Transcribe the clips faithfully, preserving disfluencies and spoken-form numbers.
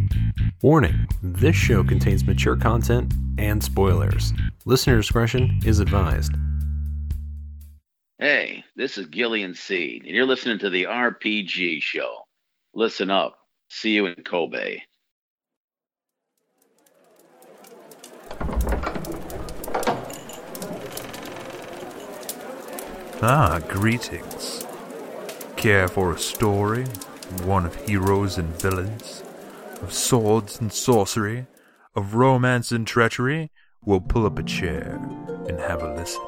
Warning, this show contains mature content and spoilers. Listener discretion is advised. Hey, this is Gillian Seed, and you're listening to the R P G Show. Listen up. See you in Kobe. Ah, greetings. Care for a story? One of heroes and villains? Of swords and sorcery? Of romance and treachery? Well, pull up a chair and have a listen.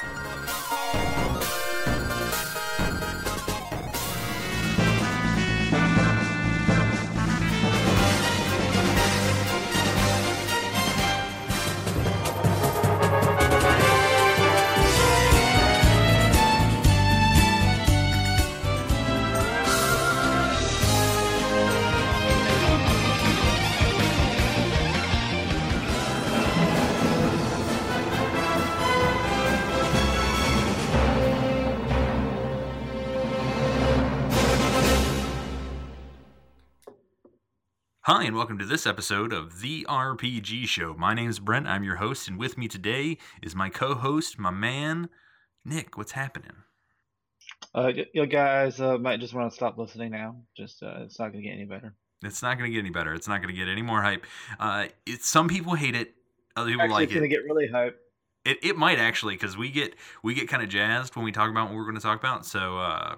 Hi, and welcome to this episode of The R P G Show. My name is Brent, I'm your host, and with me today is my co-host, my man, Nick. What's happening? Uh, y- you guys uh, might just want to stop listening now. Just uh, it's not going to get any better. It's not going to get any better. It's not going to get any more hype. Uh, it, some people hate it. Other people Actually, like it's going it. to get really hype. It it might actually, because we get we get kind of jazzed when we talk about what we're going to talk about. So, uh,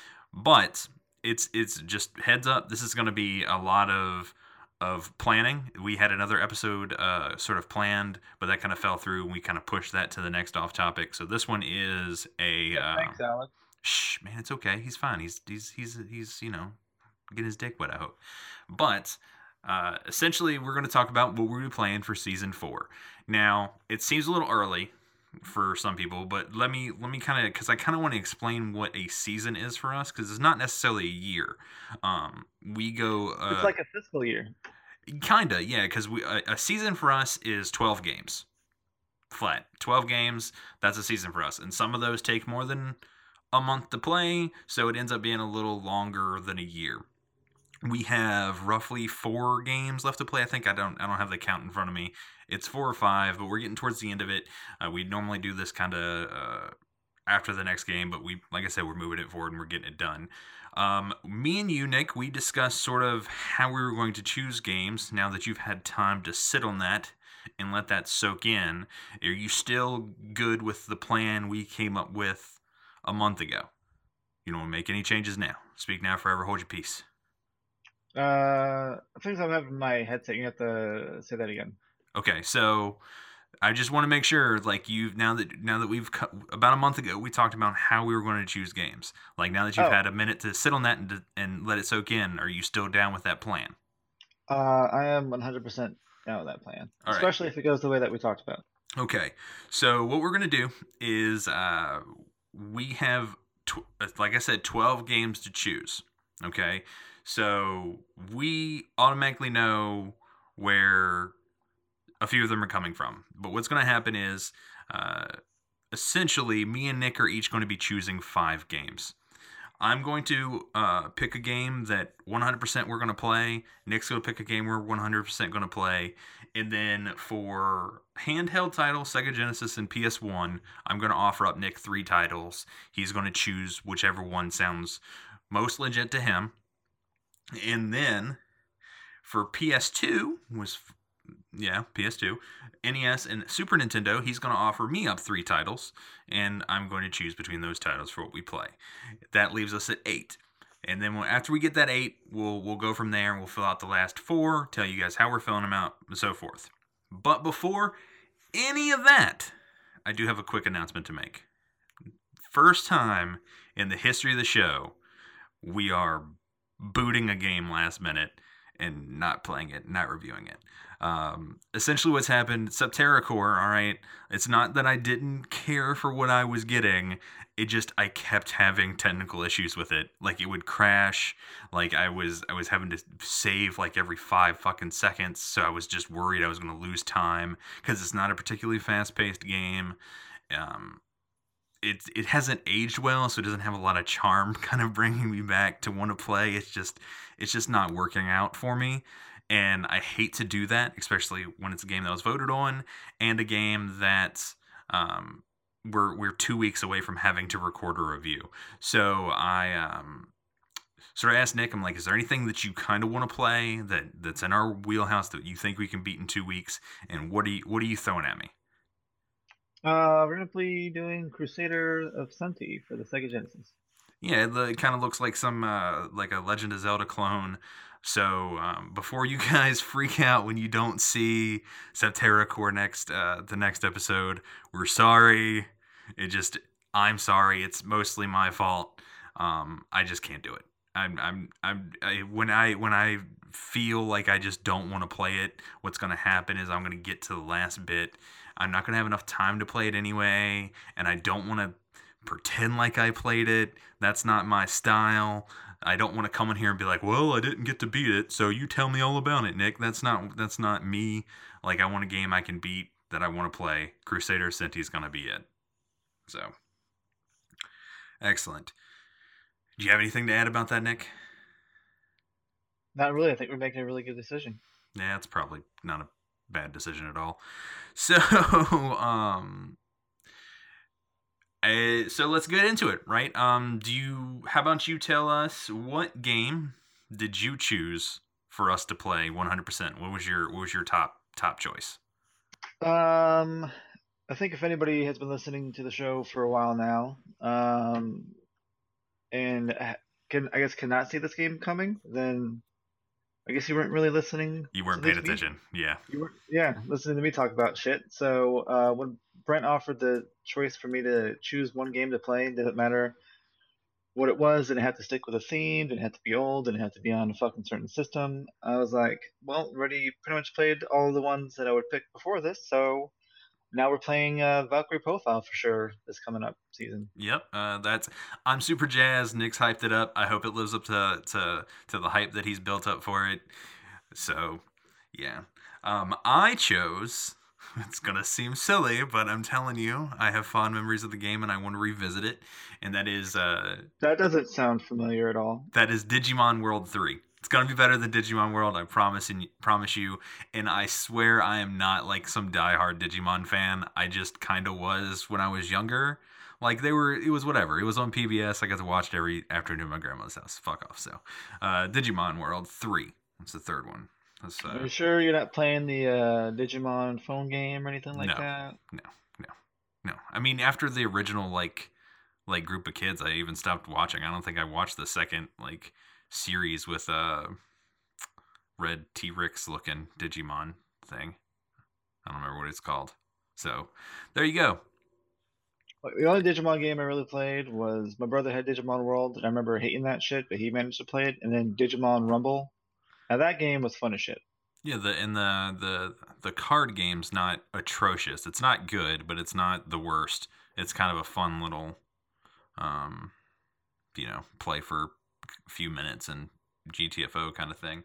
but it's it's just heads up. This is going to be a lot of of planning. We had another episode uh, sort of planned, but that kind of fell through, and we kind of pushed that to the next off topic. So this one is a. Yeah, Uh, thanks, Alex. Shh, man, it's okay. He's fine. He's he's he's he's you know getting his dick wet, I hope. But uh, essentially, we're going to talk about what we're going to be playing for season four. Now, it seems a little early for some people, but let me let me kind of because I kind of want to explain what a season is for us, because it's not necessarily a year. Um, we go. Uh, It's like a fiscal year. Kinda, yeah, because we a, a season for us is twelve games, flat. twelve games. That's a season for us, and some of those take more than a month to play, so it ends up being a little longer than a year. We have roughly four games left to play. I think I don't I don't have the count in front of me. It's four or five, but we're getting towards the end of it. Uh, we normally do this kind of uh, after the next game, but we, like I said, we're moving it forward and we're getting it done. Um, me and you, Nick, we discussed sort of how we were going to choose games. Now that you've had time to sit on that and let that soak in, are you still good with the plan we came up with a month ago? You don't want to make any changes now. Speak now, forever hold your peace. Uh, things I'm having my headset. You have to say that again. Okay, so I just want to make sure, like you've now that now that we've cut, about a month ago we talked about how we were going to choose games. Like now that you've Oh. had a minute to sit on that and to, and let it soak in, are you still down with that plan? Uh, I am one hundred percent down with that plan, All right. especially if it goes the way that we talked about. Okay, so what we're going to do is uh, we have, tw- like I said, twelve games to choose. Okay, so we automatically know where a few of them are coming from. But what's going to happen is, uh, essentially, me and Nick are each going to be choosing five games. I'm going to uh, pick a game that one hundred percent we're going to play. Nick's going to pick a game we're one hundred percent going to play. And then for handheld titles, Sega Genesis and P S one, I'm going to offer up Nick three titles. He's going to choose whichever one sounds most legit to him. And then for P S two, was yeah, P S two, N E S, and Super Nintendo, he's going to offer me up three titles, and I'm going to choose between those titles for what we play. That leaves us at eight. And then after we get that eight, we'll we'll go from there, and we'll fill out the last four, tell you guys how we're filling them out, and so forth. But before any of that, I do have a quick announcement to make. First time in the history of the show, we are booting a game last minute and not playing it, not reviewing it. Um, essentially what's happened, Subterra Core, all right, it's not that I didn't care for what I was getting, it just, I kept having technical issues with it. Like, it would crash, like, I was, I was having to save, like, every five fucking seconds, so I was just worried I was going to lose time, because it's not a particularly fast-paced game. Um, it, it hasn't aged well, so it doesn't have a lot of charm kind of bringing me back to want to play. It's just, it's just not working out for me. And I hate to do that, especially when it's a game that was voted on and a game that um, we're we're two weeks away from having to record a review. So I um, sort of asked Nick, I'm like, is there anything that you kind of want to play that, that's in our wheelhouse that you think we can beat in two weeks? And what are you what are you throwing at me? Uh, we're gonna be doing Crusader of Sunti for the Sega Genesis. Yeah, it, it kind of looks like some uh, like a Legend of Zelda clone. So um, before you guys freak out when you don't see Septerra Core next uh, the next episode, we're sorry. It just I'm sorry. It's mostly my fault. Um, I just can't do it. I'm I'm I'm I, when I when I feel like I just don't want to play it, what's going to happen is I'm going to get to the last bit. I'm not going to have enough time to play it anyway, and I don't want to pretend like I played it. That's not my style. I don't want to come in here and be like, well, I didn't get to beat it, so you tell me all about it, Nick. That's not that's not me. Like, I want a game I can beat that I want to play. Crusader Sunti is going to be it. So, excellent. Do you have anything to add about that, Nick? Not really. I think we're making a really good decision. Yeah, it's probably not a bad decision at all. So, um... Uh, so let's get into it, right? Um, do you? How about you tell us what game did you choose for us to play one hundred percent? What was your What was your top top choice? Um, I think if anybody has been listening to the show for a while now, um, and can I guess cannot see this game coming, then I guess you weren't really listening. You weren't to paying this attention, game. yeah. You were, yeah, listening to me talk about shit. So uh, when Brent offered the choice for me to choose one game to play, didn't matter what it was, didn't have to stick with a theme, didn't have to be old, didn't have to be on a fucking certain system. I was like, well, already pretty much played all the ones that I would pick before this, so now we're playing uh, Valkyrie Profile for sure this coming up season. Yep, uh, that's. I'm super jazzed. Nick's hyped it up. I hope it lives up to to to the hype that he's built up for it. So, yeah. Um, I chose. It's gonna seem silly, but I'm telling you, I have fond memories of the game, and I want to revisit it. And that is. Uh, that doesn't sound familiar at all. That is Digimon World three. It's gonna be better than Digimon World, I promise and promise you. And I swear I am not like some diehard Digimon fan. I just kind of was when I was younger. Like they were, it was whatever. It was on P B S. I got to watch it every afternoon at my grandma's house. Fuck off. So, uh, Digimon World three. That's the third one. That's, uh, Are you sure you're not playing the uh, Digimon phone game or anything like no, that? No, no, no. I mean, after the original like like group of kids, I even stopped watching. I don't think I watched the second like series with a uh, red T-Rex looking Digimon thing. I don't remember what it's called. So there you go. The only Digimon game I really played was my brother had Digimon World, and I remember hating that shit, but he managed to play it. And then Digimon Rumble. Now that game was fun as shit. Yeah, the and the the the card game's not atrocious. It's not good, but it's not the worst. It's kind of a fun little, um, you know, play for a few minutes and G T F O kind of thing.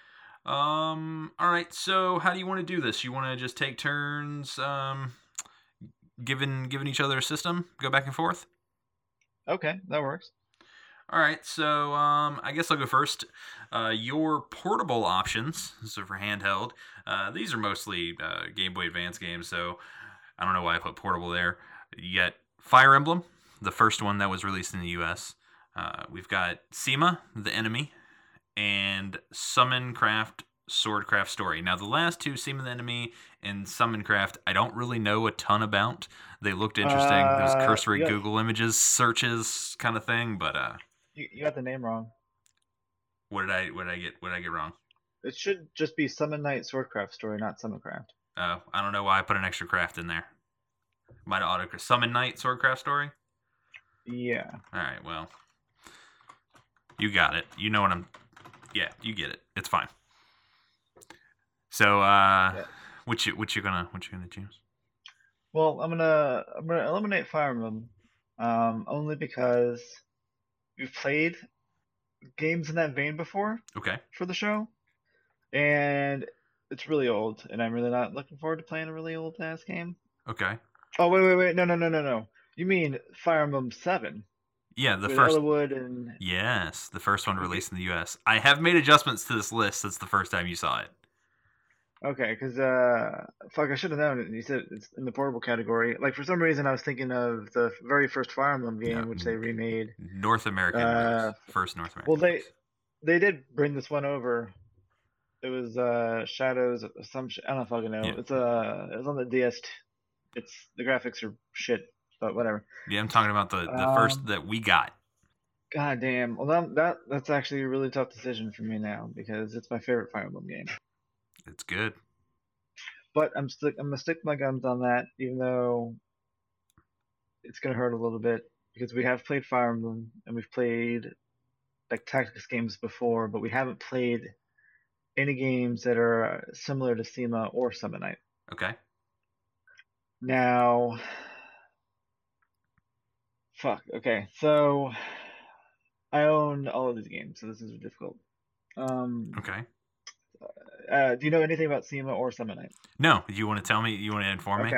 Um, all right. So how do you want to do this? You want to just take turns, um, giving giving each other a system, go back and forth? Okay, that works. All right, so um, I guess I'll go first. Uh, your portable options, so for handheld, uh, these are mostly uh, Game Boy Advance games, so I don't know why I put portable there. You got Fire Emblem, the first one that was released in the U S. Uh, we've got Sema, the Enemy, and Summoncraft Swordcraft Story. Now, the last two, Sema the Enemy and Summoncraft, I don't really know a ton about. They looked interesting. Uh, Those cursory yeah. Google images, searches kind of thing, but... Uh, You, you got the name wrong. What did I what did I get what did I get wrong? It should just be Summon Knight Swordcraft Story, not Summoncraft. Oh, I don't know why I put an extra craft in there. Might have auto Summon Knight Swordcraft Story? Yeah. Alright, well. You got it. You know what I'm Yeah, you get it. It's fine. So uh Yeah. which you which you gonna what you gonna choose? Well, I'm gonna I'm gonna eliminate Fire Emblem, um, only because we've played games in that vein before Okay. for the show, and it's really old, and I'm really not looking forward to playing a really old ass game. Okay. Oh wait wait wait no no no no no. You mean Fire Emblem Seven? Yeah, the with first. Elwood and Yes, the first one released in the U S. I have made adjustments to this list since the first time you saw it. okay, because uh, fuck, I should have known. You said it's in the portable category. Like for some reason, I was thinking of the very first Fire Emblem game, No, which they remade. North American Uh, release. First North American well, they release. they did bring this one over. It was uh Shadows of some sh- I don't fucking know. Yeah. It's uh it was on the D S. It's the graphics are shit, but whatever. Yeah, I'm talking about the, the Um, first that we got. God damn. Well, that, that that's actually a really tough decision for me now because it's my favorite Fire Emblem game. It's good. But I'm stick I'm gonna stick my guns on that, even though it's gonna hurt a little bit because we have played Fire Emblem and we've played like tactics games before, but we haven't played any games that are similar to SEMA or Summon Night. Okay. Now, fuck. Okay, so I own all of these games, so this is difficult. Um, Okay. uh, do you know anything about SEMA or Summon Night? No, you want to tell me? You want to inform me? Okay.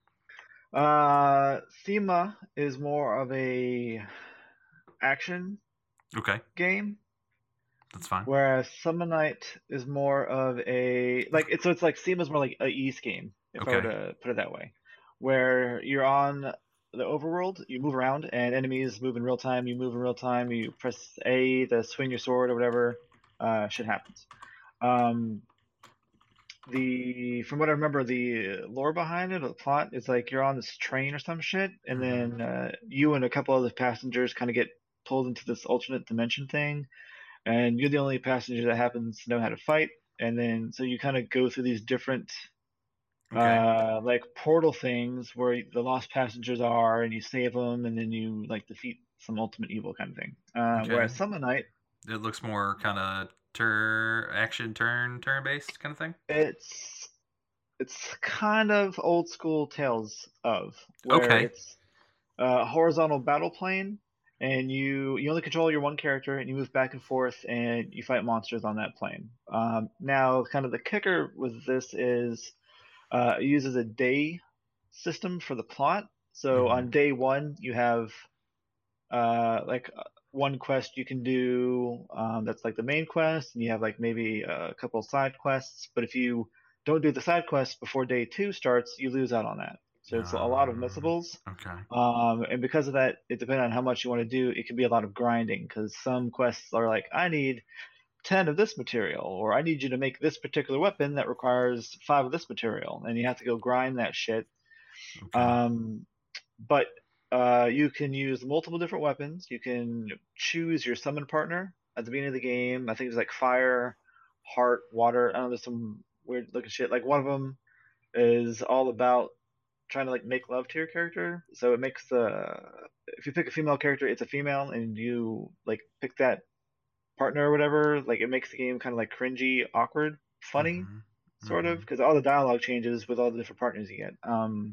Uh, SEMA is more of a action Okay, game, that's fine. whereas Summon Night is more of a like it's so it's like SEMA's more like a East game, if I were Okay. to put it that way, where you're on the overworld, you move around, and enemies move in real time. You move in real time. You press A to swing your sword or whatever. Uh, shit happens. Um, the from what I remember, the lore behind it, or the plot is like you're on this train or some shit, and Mhm. then uh, you and a couple other passengers kind of get pulled into this alternate dimension thing, and you're the only passenger that happens to know how to fight. And then so you kind of go through these different Okay. uh like portal things where the lost passengers are, and you save them, and then you like defeat some ultimate evil kind of thing. Uh, Okay. whereas Summon Night, It looks more kind of turn action turn turn based kind of thing. it's it's kind of old school Tales of, where Okay. it's a horizontal battle plane, and you you only control your one character, and you move back and forth, and you fight monsters on that plane. Um, now, kind of the kicker with this is uh, it uses a day system for the plot. So Mhm. on day one, you have uh, like uh, one quest you can do um, that's like the main quest, and you have like maybe a couple side quests. But if you don't do the side quests before day two starts, you lose out on that. So it's a lot of Um, missables. okay. Um, and because of that, it depends on how much you want to do. It can be a lot of grinding because some quests are like, I need ten of this material, or I need you to make this particular weapon that requires five of this material, and you have to go grind that shit. Okay. Um, but uh, you can use multiple different weapons. You can choose your summon partner at the beginning of the game. I think it's like fire, heart, water. I don't know, there's some weird looking shit. Like one of them is all about trying to like make love to your character. So it makes the if you pick a female character, it's a female, and you like pick that partner or whatever. Like it makes the game kind of like cringy, awkward, funny, Mhm. sort of, Mhm. because all the dialogue changes with all the different partners you get. Um,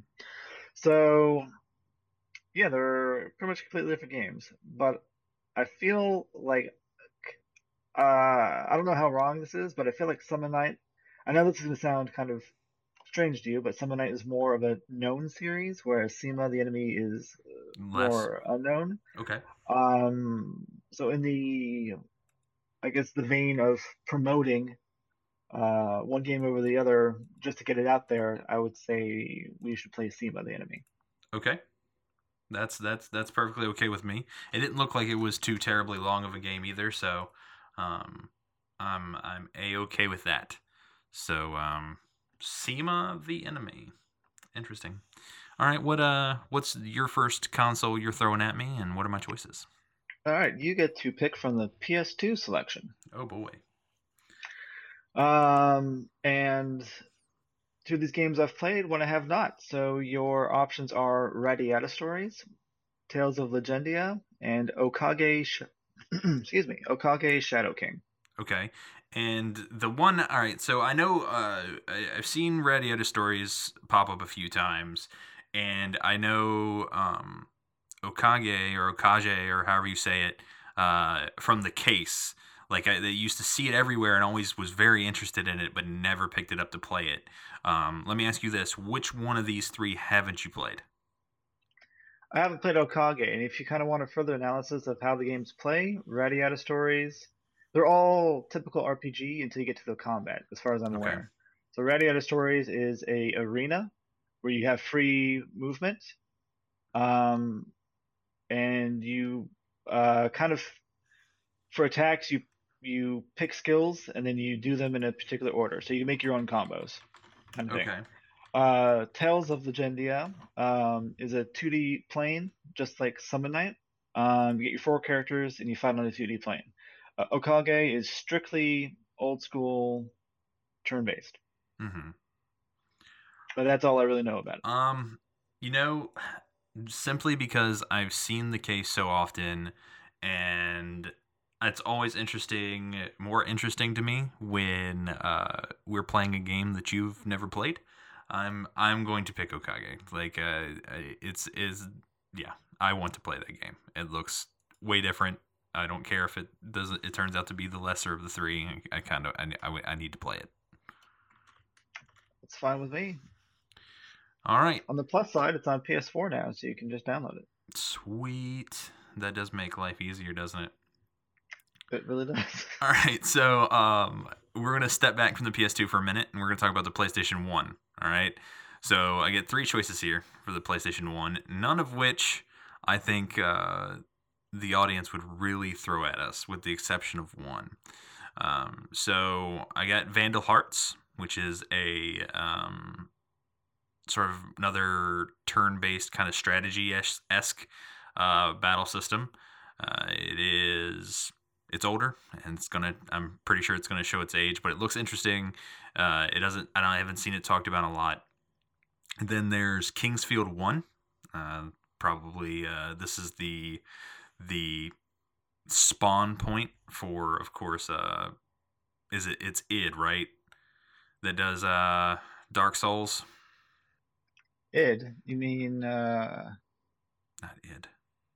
so yeah, they're pretty much completely different games, but I feel like uh, I don't know how wrong this is, but I feel like Summon Night. I know this is gonna sound kind of strange to you, but Summon Night is more of a known series, whereas SEMA, the enemy, is Less. more unknown. Okay. Um, so in the, I guess the vein of promoting uh, one game over the other just to get it out there, I would say we should play SEMA, the enemy. Okay. That's that's that's perfectly okay with me. It didn't look like it was too terribly long of a game either, so um, I'm I'm a okay with that. So um, SEMA the enemy, interesting. All right, what uh, what's your first console you're throwing at me, and what are my choices? All right, you get to pick from the P S two selection. Oh boy. Um, and two of these games I've played, one I have not. So your options are Radiata Stories, Tales of Legendia, and Okage. Sh- excuse me, Okage Shadow King. Okay. And the one, all right, so I know uh, I, I've seen Radiata Stories pop up a few times, and I know um, Okage or Okage or however you say it uh, from the case. Like I they used to see it everywhere and always was very interested in it, but never picked it up to play it. Um, let me ask you this: which one of these three haven't you played? I haven't played Okage, and if you kind of want a further analysis of how the games play, Radiata Stories, they're all typical R P G until you get to the combat, as far as I'm Okay. aware. So Radiata Stories is a arena where you have free movement, um, and you uh, kind of for attacks you you pick skills and then you do them in a particular order. So you make your own combos, kind of thing. Okay. Uh, Tales of Legendia um, is a two D plane, just like Summon Night. Um, you get your four characters and you fight on a two D plane. Uh, Okage is strictly old school, turn-based. Mm-hmm. But that's all I really know about it. Um, you know, simply because I've seen the case so often, and it's always interesting, more interesting to me when uh, we're playing a game that you've never played. I'm I'm going to pick Okage. Like, uh, it's is yeah, I want to play that game. It looks way different. I don't care if it doesn't. It turns out to be the lesser of the three. I, I kind of I, I, I need to play it. It's fine with me. All right. On the plus side, it's on P S four now, so you can just download it. Sweet. That does make life easier, doesn't it? It really does. All right, so um, we're going to step back from the P S two for a minute, and we're going to talk about the PlayStation one, all right? So I get three choices here for the PlayStation one, none of which I think uh, the audience would really throw at us, with the exception of one. Um, so I got Vandal Hearts, which is a um, sort of another turn-based kind of strategy-esque uh, battle system. Uh, it is... It's older, and it's gonna. I'm pretty sure it's gonna show its age, but it looks interesting. Uh, it doesn't. I don't. I haven't seen it talked about a lot. And then there's Kingsfield One. Uh, probably uh, this is the the spawn point for, of course. Uh, is it? It's id, right? That does uh, Dark Souls. Id? You mean uh? Not id.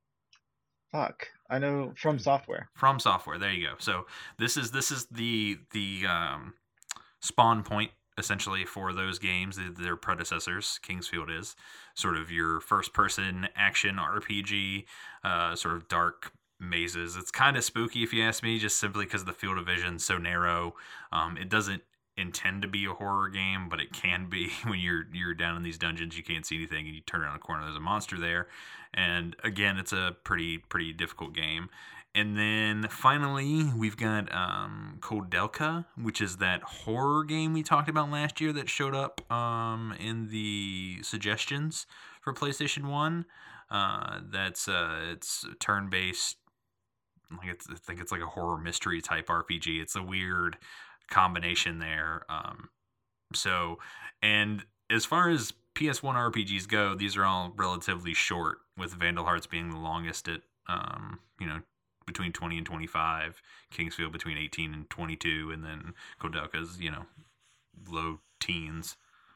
Fuck. I know From Software. From Software. There you go. So this is this is the the um, spawn point essentially for those games. Their predecessors. Kingsfield is sort of your first person action R P G, uh, sort of dark mazes. It's kind of spooky if you ask me, just simply because the field of vision is so narrow. Um, it doesn't intend to be a horror game, but it can be when you're you're down in these dungeons, you can't see anything, and you turn around a corner, there's a monster there. And again, it's a pretty pretty difficult game. And then finally, we've got um, Koudelka, which is that horror game we talked about last year that showed up um, in the suggestions for PlayStation one. Uh, that's uh, it's turn-based. Like it's, I think it's like a horror mystery type R P G. It's a weird combination there. Um, so, and as far as P S one R P Gs go, these are all relatively short, with Vandal Hearts being the longest at, um, you know, between twenty and twenty-five, Kingsfield between eighteen and twenty-two, and then Koudelka's, you know, low teens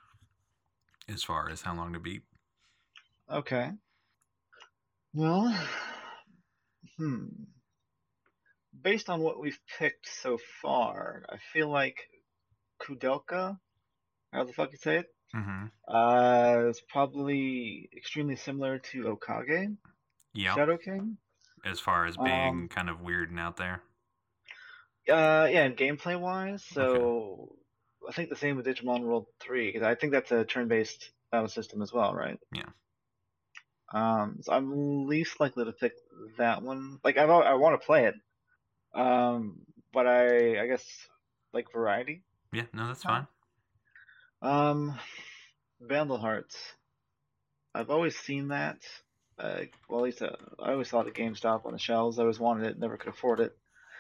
as far as how long to beat. Okay. Well, hmm. Based on what we've picked so far, I feel like Koudelka, how the fuck you say it, Mm-hmm. uh, is probably extremely similar to Okage, Yeah. Shadow King. As far as being Um, kind of weird and out there. Uh, yeah, and gameplay wise, so I think the same with Digimon World three, because I think that's a turn-based battle system as well, right? Yeah. Um, so I'm least likely to pick that one. Like, I I want to play it, um, but I I guess like variety. Yeah, no, that's Huh. fine. Um, Vandal Hearts. I've always seen that. Uh, well, at least uh, I always saw it at GameStop on the shelves. I always wanted it, never could afford it.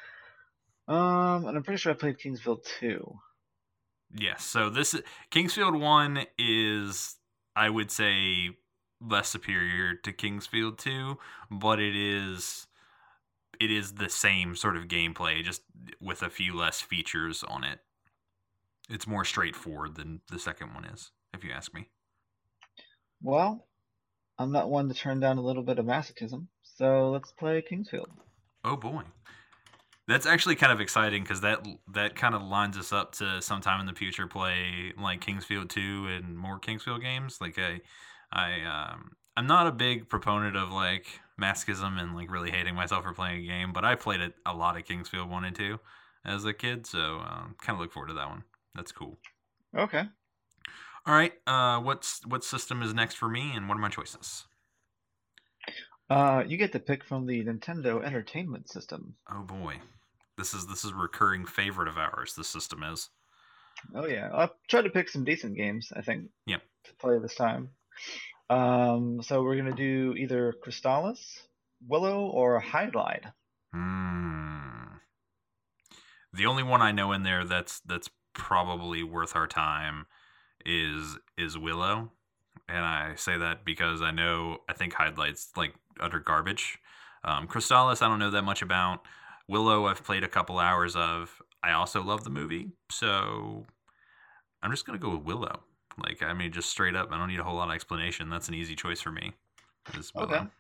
Um, and I'm pretty sure I played Kingsfield two. Yes. So this is, Kingsfield one is, I would say, less superior to Kingsfield two, but it is it is the same sort of gameplay, just with a few less features on it. It's more straightforward than the second one is, if you ask me. Well, I'm not one to turn down a little bit of masochism, so let's play Kingsfield. Oh boy. That's actually kind of exciting because that that kind of lines us up to sometime in the future play like Kingsfield two and more Kingsfield games. Like I, I, um, I'm not a big proponent of like masochism and like really hating myself for playing a game, but I played it a lot of Kingsfield one and two as a kid, so um, kind of look forward to that one. That's cool. Okay. All right, uh, what's what system is next for me, and what are my choices? Uh, you get to pick from the Nintendo Entertainment System. Oh boy, this is this is a recurring favorite of ours. This system is. Oh yeah, I'll try to pick some decent games, I think, Yep. to play this time. Um, so we're gonna do either Crystalis, Willow, or Hydlide. Hmm. The only one I know in there that's that's probably worth our time is is Willow, and I say that because I know I think Hydlide's like utter garbage. Um, Crystalis I don't know that much about. Willow I've played a couple hours of. I also love the movie, so I'm just gonna go with Willow. Like I mean, just straight up, I don't need a whole lot of explanation. That's an easy choice for me. Is Willow. Okay.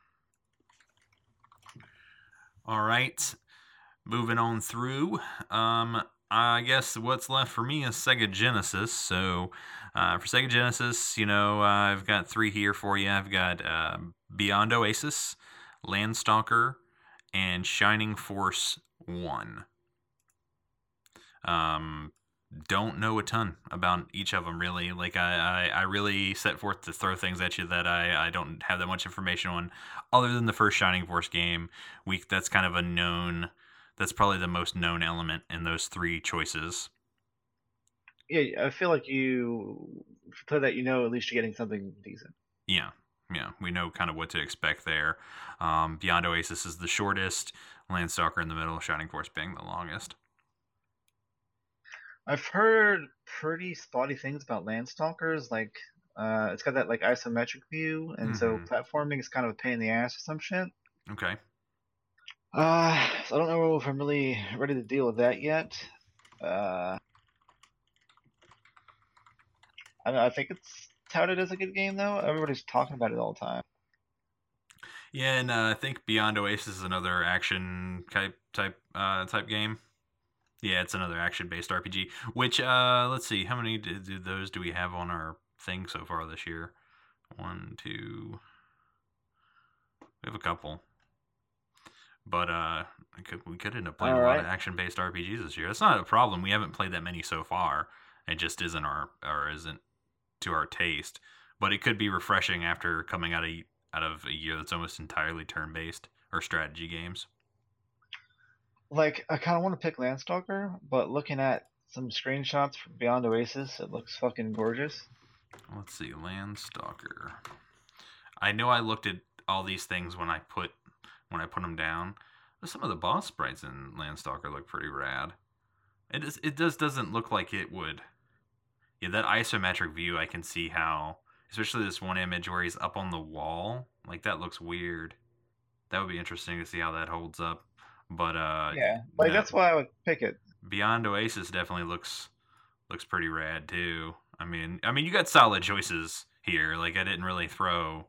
All right, moving on through. Um, I guess what's left for me is Sega Genesis. So uh, for Sega Genesis, you know, uh, I've got three here for you. I've got uh, Beyond Oasis, Landstalker, and Shining Force one. Um, don't know a ton about each of them, really. Like, I, I, I really set forth to throw things at you that I, I don't have that much information on, other than the first Shining Force game. We, that's kind of a known... That's probably the most known element in those three choices. Yeah, I feel like you if you play that, you know, at least you're getting something decent. Yeah, yeah, we know kind of what to expect there. Um, Beyond Oasis is the shortest, Landstalker in the middle, Shining Force being the longest. I've heard pretty spotty things about Landstalkers, like uh, it's got that like isometric view, and so Mhm. platforming is kind of a pain in the ass or some shit. Okay. Uh, so I don't know if I'm really ready to deal with that yet. Uh, I don't know, I think it's touted as a good game though. Everybody's talking about it all the time. Yeah, and uh, I think Beyond Oasis is another action type type uh, type game. Yeah, it's another action-based R P G. Which, uh, let's see, how many do, do those do we have on our thing so far this year? One, two. We have a couple. But uh, I could, we could end up playing All a lot right. of action-based R P Gs this year. That's not a problem. We haven't played that many so far. It just isn't our or isn't to our taste. But it could be refreshing after coming out of out of a year that's almost entirely turn-based or strategy games. Like, I kind of want to pick Landstalker, but looking at some screenshots from Beyond Oasis, it looks fucking gorgeous. Let's see, Landstalker. I know I looked at all these things when I put when I put them down. But some of the boss sprites in Landstalker look pretty rad. It is, it just doesn't look like it would. Yeah, that isometric view, I can see how, especially this one image where he's up on the wall, like that looks weird. That would be interesting to see how that holds up. But uh, Yeah, like no, that's why I would pick it. Beyond Oasis definitely looks looks pretty rad too. I mean, I mean, you got solid choices here. Like I didn't really throw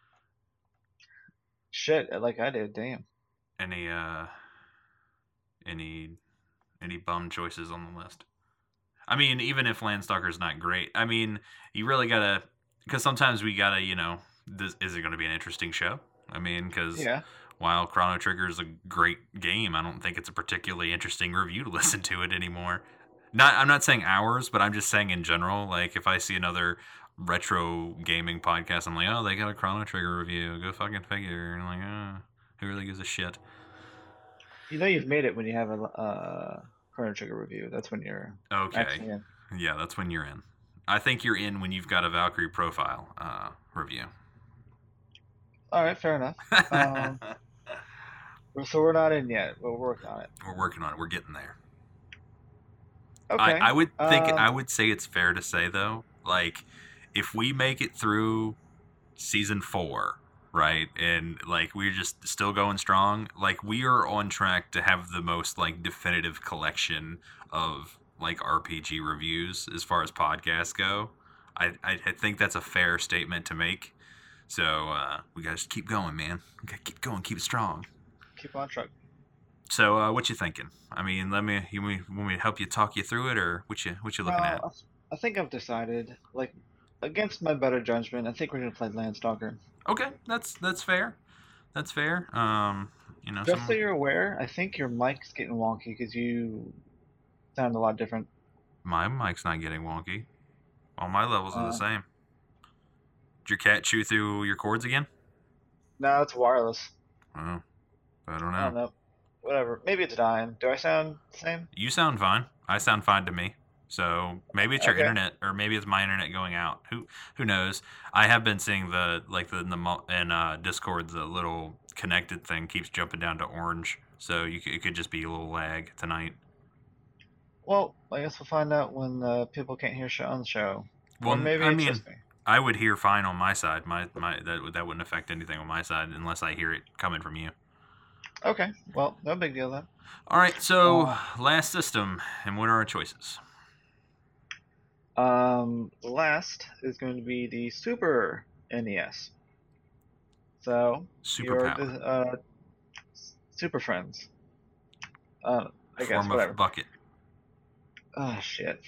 Shit, like I did. Damn. any uh any any bum choices on the list. I mean, even if Landstalker's not great, I mean, you really gotta, because sometimes we gotta, you know, this, is it going to be an interesting show? I mean, because Yeah. while Chrono Trigger is a great game, I don't think it's a particularly interesting review to listen to it anymore. Not, I'm not saying ours, but I'm just saying in general. Like, if I see another retro gaming podcast, I'm like, oh, they got a Chrono Trigger review. Go fucking figure. And I'm like, oh, who really gives a shit? You know you've made it when you have a uh, Chrono Trigger review. That's when you're Okay. actually in. Yeah, that's when you're in. I think you're in when you've got a Valkyrie profile uh, review. All right, fair enough. Um, so we're not in yet. We're working on it. We're working on it. We're getting there. Okay. I, I would think um, I would say it's fair to say though, like if we make it through season four, right, and like we're just still going strong, like we are on track to have the most like definitive collection of like R P G reviews as far as podcasts go. I I, I think that's a fair statement to make. So uh, we gotta just keep going, man. We gotta keep going, keep it strong. keep on track. So, uh, what you thinking? I mean, let me. You want me, want me to help you talk you through it, or what you what you looking Well, at? I- I think I've decided. Like, against my better judgment, I think we're gonna play Landstalker. Okay, that's that's fair. That's fair. Um, you know, Just so some you're aware, I think your mic's getting wonky because you sound a lot different. my mic's not getting wonky. All my levels are the Uh, same. Did your cat chew through your cords again? no, it's wireless. Oh, I don't I don't know. know. Whatever. Maybe it's dying. Do I sound the same? You sound fine. I sound fine to me. So maybe it's your Okay. internet, or maybe it's my internet going out. Who who knows? I have been seeing the like the in the mul- in uh, Discord, the little connected thing keeps jumping down to orange. So you could, it could just be a little lag tonight. Well, I guess we'll find out when uh, people can't hear shit on the show. Or Well, maybe I it's mean, just me. I would hear fine on my side. My my that would- that wouldn't affect anything on my side unless I hear it coming from you. Okay. Well, no big deal then. All right. So Uh, last system, and what are our choices? Um, the last is going to be the Super N E S. So your Superpower, uh, Super Friends. Uh, I guess form whatever. of bucket. Oh shit.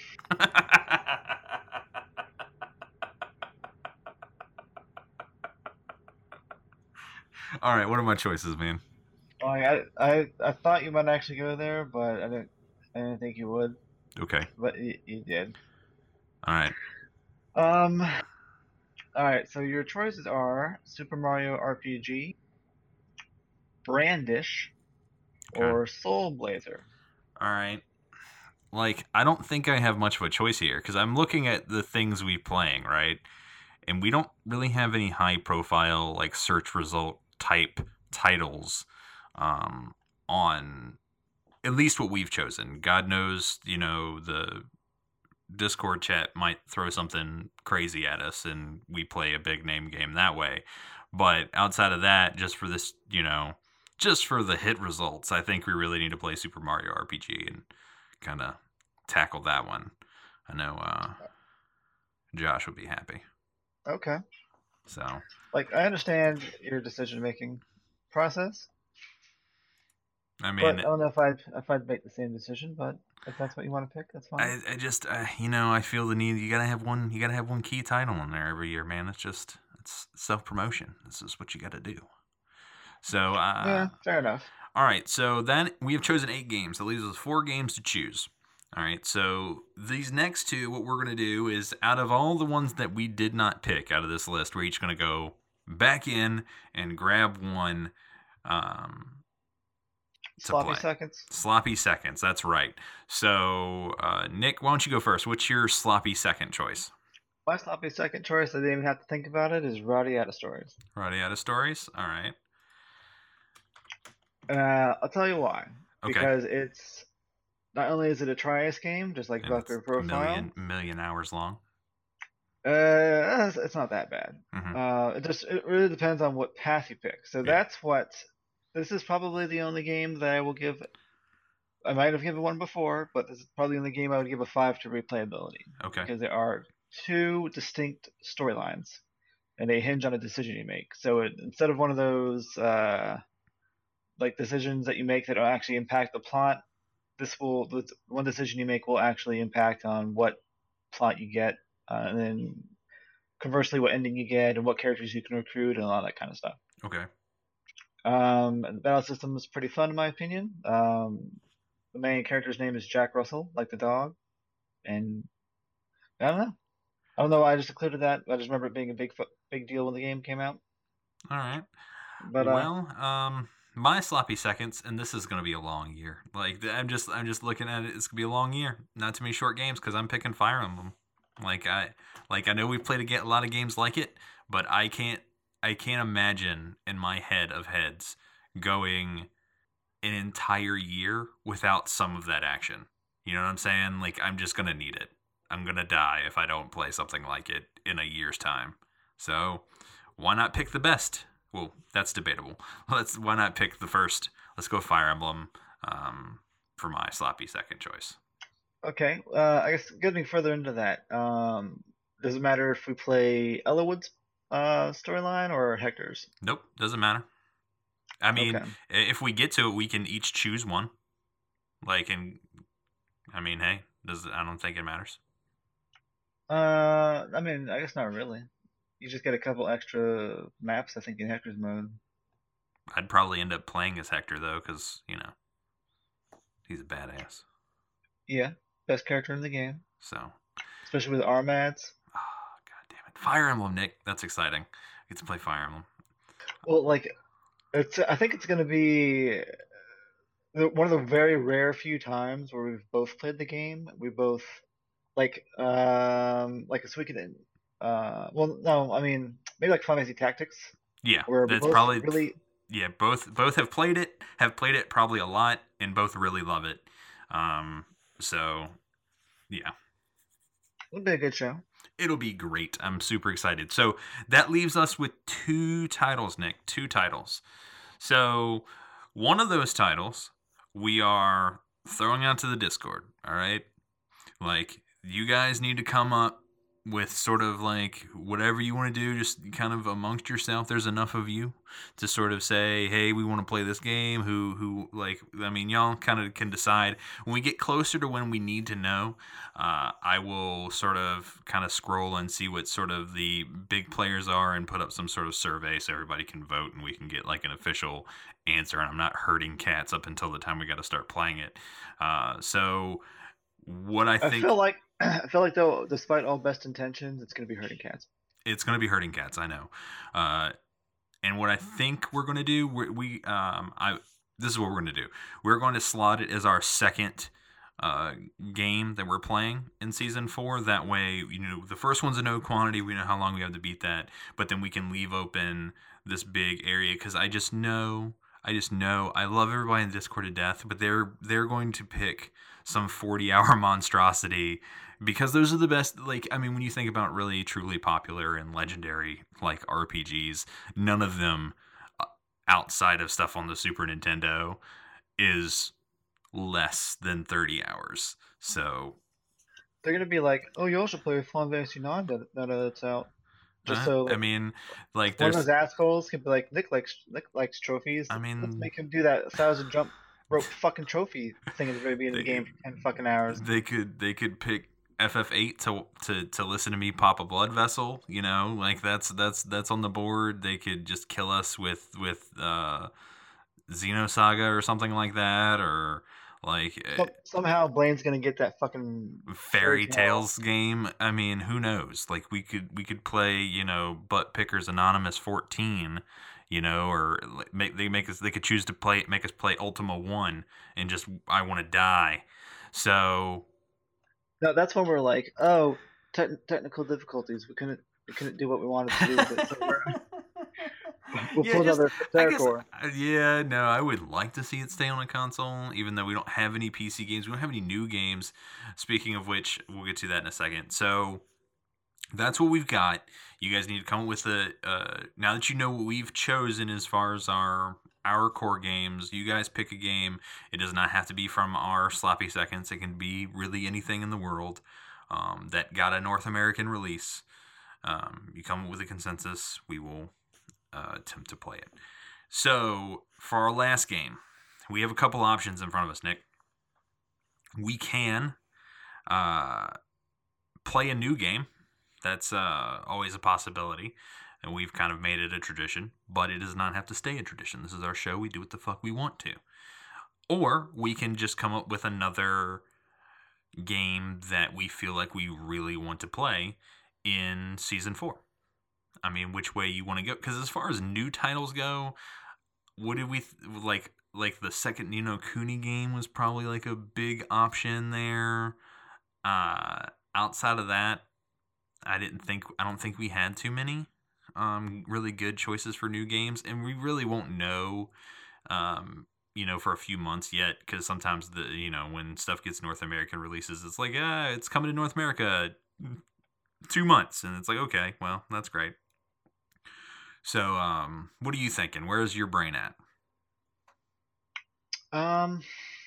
All right. What are my choices, man? Oh, I, I I thought you might actually go there, but I didn't. I didn't think you would, Okay. but you, you did. All right. Um. All right. So your choices are Super Mario R P G, Brandish, Okay. or Soul Blazer. All right. Like, I don't think I have much of a choice here because I'm looking at the things we playing, right? And we don't really have any high profile, like, search result type titles um, on at least what we've chosen. God knows, you know, the Discord chat might throw something crazy at us and we play a big name game that way. But outside of that, just for this, you know, just for the hit results, I think we really need to play Super Mario R P G and kind of tackle that one. I know uh, Josh would be happy. Okay. So, Like I understand your decision making process, I but mean, I don't know if I'd if I'd make the same decision. But if that's what you want to pick, that's fine. I, I just, uh, you know, I feel the need. You gotta have one. You gotta have one key title in there every year, man. It's just, it's self promotion. This is what you got to do. So, uh, Yeah, fair enough. all right. So then we have chosen eight games. That leaves us four games to choose. All right. So these next two, what we're gonna do is, out of all the ones that we did not pick out of this list, we're each gonna go back in and grab one. Um, to Sloppy play. seconds. Sloppy seconds. That's right. So, uh, Nick, why don't you go first? What's your sloppy second choice? My sloppy second choice, I didn't even have to think about it, is Rowdy Out of Stories. Roddy out of stories. All right. Uh, I'll tell you why. Okay. Because it's not only is it a Trias game, just like And it's Valkyrie a Profile. million million hours long. Uh, it's, it's not that bad. Mhm. Uh, it just it really depends on what path you pick. So Yeah. that's what. This is probably the only game that I will give. I might have given one before, but this is probably the only game I would give a five to replayability Okay. because there are two distinct storylines, and they hinge on a decision you make. So it, instead of one of those uh, like decisions that you make that don't actually impact the plot, this will the one decision you make will actually impact on what plot you get, uh, and then conversely what ending you get and what characters you can recruit and all that kind of stuff. Okay. Um, and the battle system is pretty fun in my opinion. Um, the main character's name is Jack Russell, like the dog, and I don't know. I don't know why I just included that. I just remember it being a big fu- big deal when the game came out. All right. But uh, well, um, my sloppy seconds, and this is gonna be a long year. Like I'm just, I'm just looking at it. It's gonna be a long year. Not too many short games because I'm picking Fire Emblem. Like I, like I know we've played a, ga- a lot of games like it, but I can't, I can't imagine in my head of heads going an entire year without some of that action. You know what I'm saying? Like I'm just gonna need it. I'm gonna die if I don't play something like it in a year's time. So why not pick the best? Well, that's debatable. Let's why not pick the first? Let's go Fire Emblem um, for my sloppy second choice. okay, uh, I guess getting further into that, um, does it matter if we play Ellawood's uh, storyline or Hector's? Nope, doesn't matter. I mean, Okay. if we get to it, we can each choose one. Like, and I mean, hey, does I don't think it matters. Uh, I mean, I guess not really. You just get a couple extra maps, I think, in Hector's mode. I'd probably end up playing as Hector though, because you know he's a badass. Yeah, best character in the game, So, especially with Armads. oh, god damn it, Fire Emblem, Nick. That's exciting. I get to play Fire Emblem. Well, like, it's. I think it's gonna be the- one of the very rare few times where we've both played the game. We both like, um, like a Suikoden. Uh, well, no, I mean maybe like Final Fantasy Tactics, Yeah, where we that's both probably really. yeah. Both both have played it, have played it probably a lot, and both really love it. Um, so yeah, It'll be a good show. it'll be great. I'm super excited. So that leaves us with two titles, Nick. Two titles. So one of those titles we are throwing out to the Discord. All right, like you guys need to come up with sort of like whatever you want to do, just kind of amongst yourself. There's enough of you to sort of say, hey, we want to play this game. Who who like I mean, y'all kind of can decide. When we get closer to when we need to know, uh, I will sort of kind of scroll and see what sort of the big players are and put up some sort of survey so everybody can vote and we can get like an official answer. And I'm not hurting cats up until the time we got to start playing it. Uh, so what I I think feel like I feel like though, despite all best intentions, it's gonna be hurting cats. it's going to be hurting cats. I know. Uh, and what I think we're going to do, we, we um, I this is what we're going to do. We're going to slot it as our second uh, game that we're playing in season four. That way, you know, the first one's a no quantity. We know how long we have to beat that, but then we can leave open this big area because I just know. I just know I love everybody in Discord to death, but they're they're going to pick some forty hour monstrosity because those are the best. Like, I mean, when you think about really truly popular and legendary like R P Gs, none of them uh, outside of stuff on the Super Nintendo is less than thirty hours. So They're gonna be like, "Oh, you also play Final Fantasy nine that that that's out." Just uh, so I like, mean, like one of there's those assholes can be like, "Nick likes Nick likes trophies. I Let's, let's mean make him do that thousand jump rope fucking trophy thing at the very beginning of the they game for ten fucking hours." they could they could pick F F eight to to to listen to me pop a blood vessel, you know, like that's that's that's on the board. They could just kill us with with uh Xenosaga or something like that, or like uh, Some, somehow Blaine's gonna get that fucking Fairy Tales game. I mean, who knows? Like we could we could play, you know, Butt Pickers Anonymous fourteen, you know, or like, make they make us they could choose to play make us play Ultima one and just I want to die. So No, that's when we're like, "Oh, te- technical difficulties. We couldn't we couldn't do what we wanted to do with it. So we're, we'll yeah, pull just another I guess Terracore." uh, yeah, no, I would like to see it stay on a console, even though we don't have any P C games. We don't have any new games. Speaking of which, we'll get to that in a second. So that's what we've got. You guys need to come up with a. Uh, now that you know what we've chosen as far as our our core games, you guys pick a game. It does not have to be from our sloppy seconds. It can be really anything in the world um, that got a North American release. Um, you come up with a consensus. We will uh, attempt to play it. So for our last game, we have a couple options in front of us, Nick. We can uh, play a new game. That's uh, always a possibility, and we've kind of made it a tradition, but it does not have to stay a tradition. This is our show. We do what the fuck we want to. Or we can just come up with another game that we feel like we really want to play in season four. I mean, which way you want to go? Because as far as new titles go, what did we th- like? Like the second Ni no Kuni game was probably like a big option there. Uh, outside of that, I didn't think I don't think we had too many um, really good choices for new games, and we really won't know, um, you know, for a few months yet. Because sometimes the you know when stuff gets North American releases, it's like ah, it's coming to North America two months, and it's like okay, well that's great. So, um, what are you thinking? Where's your brain at? Um,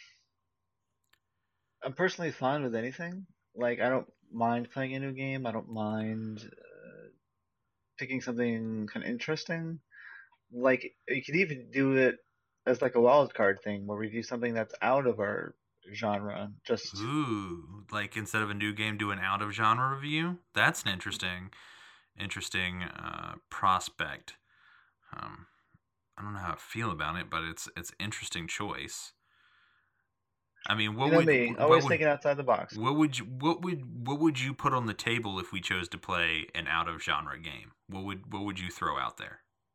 I'm personally fine with anything. Like, I don't mind playing a new game. I don't mind uh, picking something kind of interesting. Like, you could even do it as like a wild card thing, where we do something that's out of our genre. Just Ooh, like instead of a new game, do an out of genre review. That's an interesting, interesting uh, prospect. Um, I don't know how I feel about it, but it's it's interesting choice. I mean, you what know would me, what always would thinking outside the box. what would you what would what would you put on the table if we chose to play an out of genre game? What would what would you throw out there?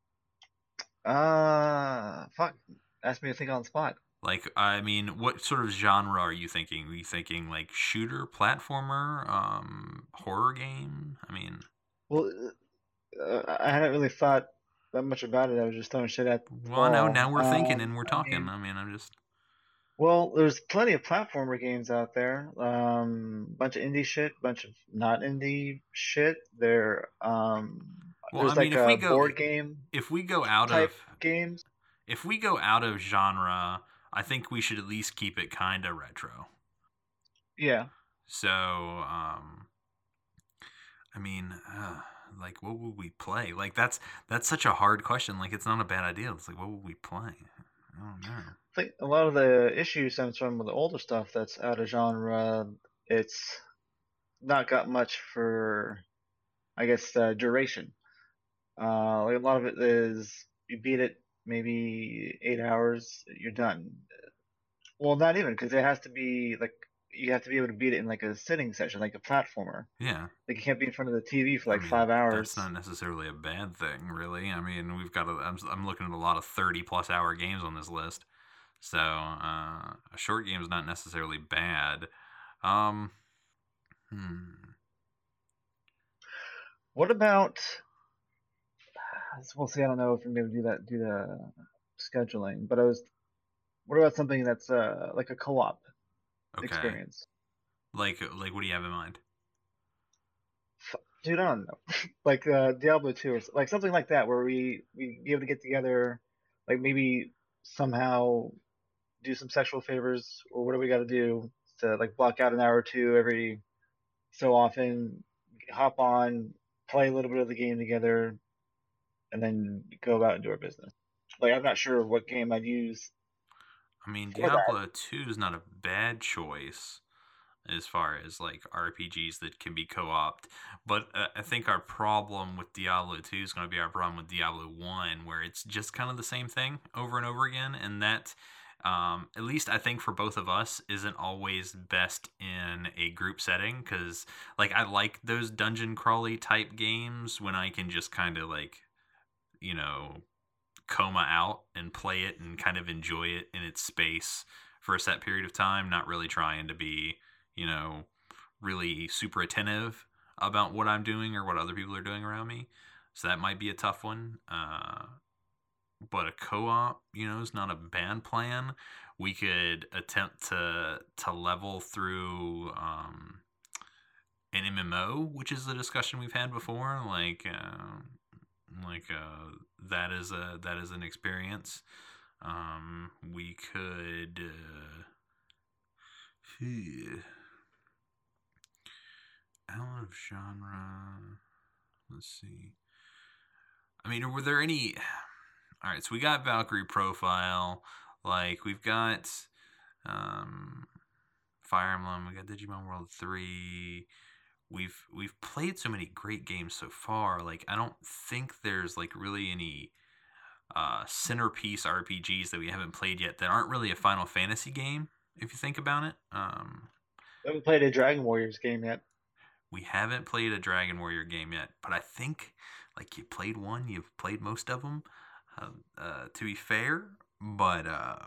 Uh, fuck. Ask me to think on the spot. Like, I mean, what sort of genre are you thinking? Are you thinking like shooter, platformer, um, horror game? I mean, Well, uh, I hadn't really thought that much about it. I was just throwing shit at the well, now wall. now we're thinking Um, and we're I talking. mean, I mean, I'm just well, there's plenty of platformer games out there. Um, bunch of indie shit, bunch of not indie shit. There, um, well, I there's mean, like if we a go board game if we go out type of games. if we go out of genre, I think we should at least keep it kind of retro. Yeah. So, um, I mean, uh, like, what would we play? Like, that's that's such a hard question. Like, it's not a bad idea. It's like, what would we play? I don't know. I think a lot of the issue stems from the older stuff that's out of genre. It's not got much for, I guess, uh, duration. Uh, like a lot of it is you beat it maybe eight hours, you're done. Well, not even because it has to be like you have to be able to beat it in like a sitting session, like a platformer. Yeah. Like you can't be in front of the T V for I like mean, five that's hours. not necessarily a bad thing, really. I mean, we've got a, I'm, I'm looking at a lot of thirty plus hour games on this list. So, uh, a short game is not necessarily bad. Um, hmm. What about? We'll see. I don't know if we maybe do that, do the scheduling, but I was. What about something that's uh like a co-op Okay. experience? Like, like, what do you have in mind? F- Dude, I don't know. Like uh, Diablo two or s- like something like that, where we we be able to get together, like maybe somehow do some sexual favors, or what do we got to do to like block out an hour or two every so often, hop on, play a little bit of the game together, and then go about and do our business. Like I'm not sure what game I'd use I mean, for that. Diablo two is not a bad choice as far as like R P Gs that can be co-opted. But uh, I think our problem with Diablo two is going to be our problem with Diablo one, where it's just kind of the same thing over and over again. And that, um, at least I think for both of us, isn't always best in a group setting. Because, like, I like those dungeon crawly type games when I can just kind of, like, you know, coma out and play it and kind of enjoy it in its space for a set period of time, not really trying to be, you know, really super attentive about what I'm doing or what other people are doing around me. So that might be a tough one. Uh, but a co-op, you know, is not a bad plan. We could attempt to to level through um, an M M O, which is a discussion we've had before. Like, uh, like uh, that is a that is an experience. Um, we could. Uh, out of genre. Let's see. I mean, were there any? All right, so we got Valkyrie Profile. Like we've got um, Fire Emblem. We got Digimon World three. We've we've played so many great games so far. Like I don't think there's like really any uh, centerpiece R P Gs that we haven't played yet that aren't really a Final Fantasy game. If you think about it, um, I haven't played a Dragon Warriors game yet. we haven't played a Dragon Warrior game yet, but I think like you played one, you've played most of them. Uh, uh, to be fair, but uh,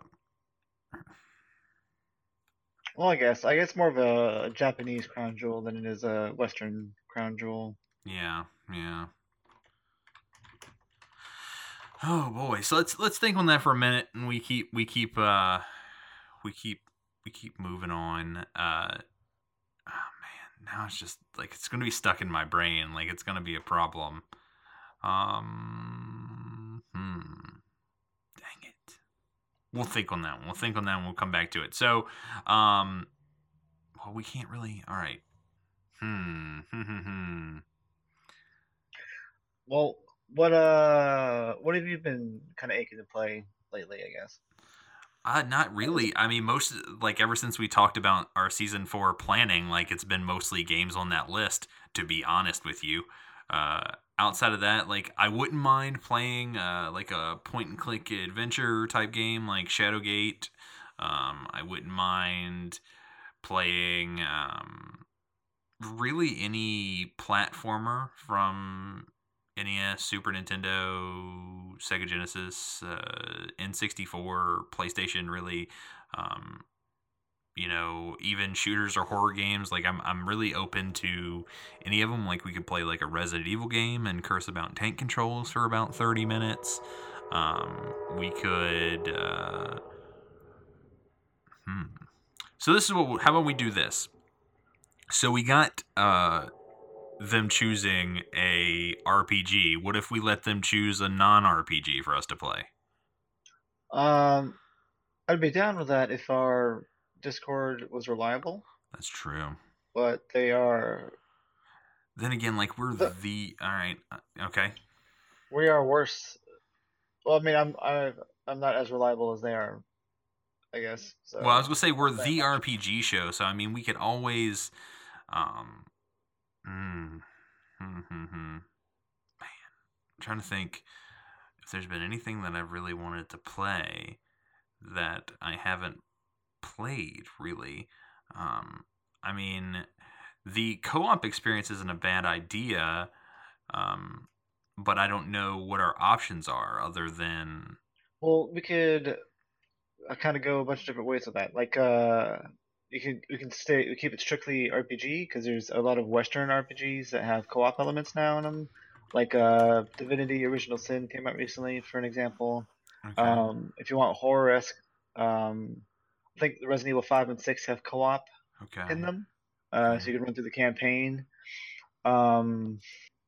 Well, I guess I guess more of a Japanese crown jewel than it is a Western crown jewel. yeah, yeah. Oh boy, so let's let's think on that for a minute, and we keep we keep uh we keep we keep moving on. Uh, oh man, now it's just like it's gonna be stuck in my brain, like it's gonna be a problem. Um, hmm. Dang it. We'll think on that one. We'll think on that one. We'll come back to it. So, um, well, we can't really. All right. Hmm. Hmm. Hmm. hmm. Well, what uh, what have you been kind of aching to play lately? I guess. Uh, not really. I mean, most like ever since we talked about our season four planning, like it's been mostly games on that list. To be honest with you, uh, outside of that, like I wouldn't mind playing uh, like a point and click adventure type game like Shadowgate. Um, I wouldn't mind playing um, really any platformer from N E S, Super Nintendo, Sega Genesis, uh, N sixty-four, PlayStation. Really, um, you know, even shooters or horror games. Like I'm, I'm really open to any of them. Like we could play like a Resident Evil game and curse about tank controls for about thirty minutes. Um, we could. Uh, hmm. So this is what. How about we do this? So we got. Uh, them choosing a R P G. What if we let them choose a non-R P G for us to play? Um, I'd be down with that if our Discord was reliable, That's true. but they are. Then again, like we're The, the all right, uh, okay. we are worse. Well, I mean, I'm I, I'm not as reliable as they are, I guess. So. Well, I was gonna say we're the R P G show, so I mean we could always, um, mm, hmm, hmm, hmm. Man, I'm trying to think if there's been anything that I've really wanted to play that I haven't played really. Um, I mean, the co-op experience isn't a bad idea, um, but I don't know what our options are other than. Well, we could uh, kind of go a bunch of different ways with that. Like, uh, you can we can stay we keep it strictly R P G because there's a lot of Western R P Gs that have co-op elements now in them. Like, uh, Divinity: Original Sin came out recently, for an example. Okay. Um, if you want horror-esque, um, I think Resident Evil five and six have co-op Okay. in them, uh, Okay. so you can run through the campaign. Um,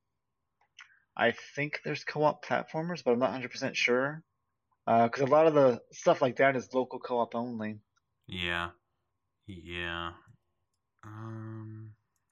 I think there's co-op platformers, but I'm not one hundred percent sure. Because a lot of the stuff like that is local co-op only. Yeah. Yeah. Um.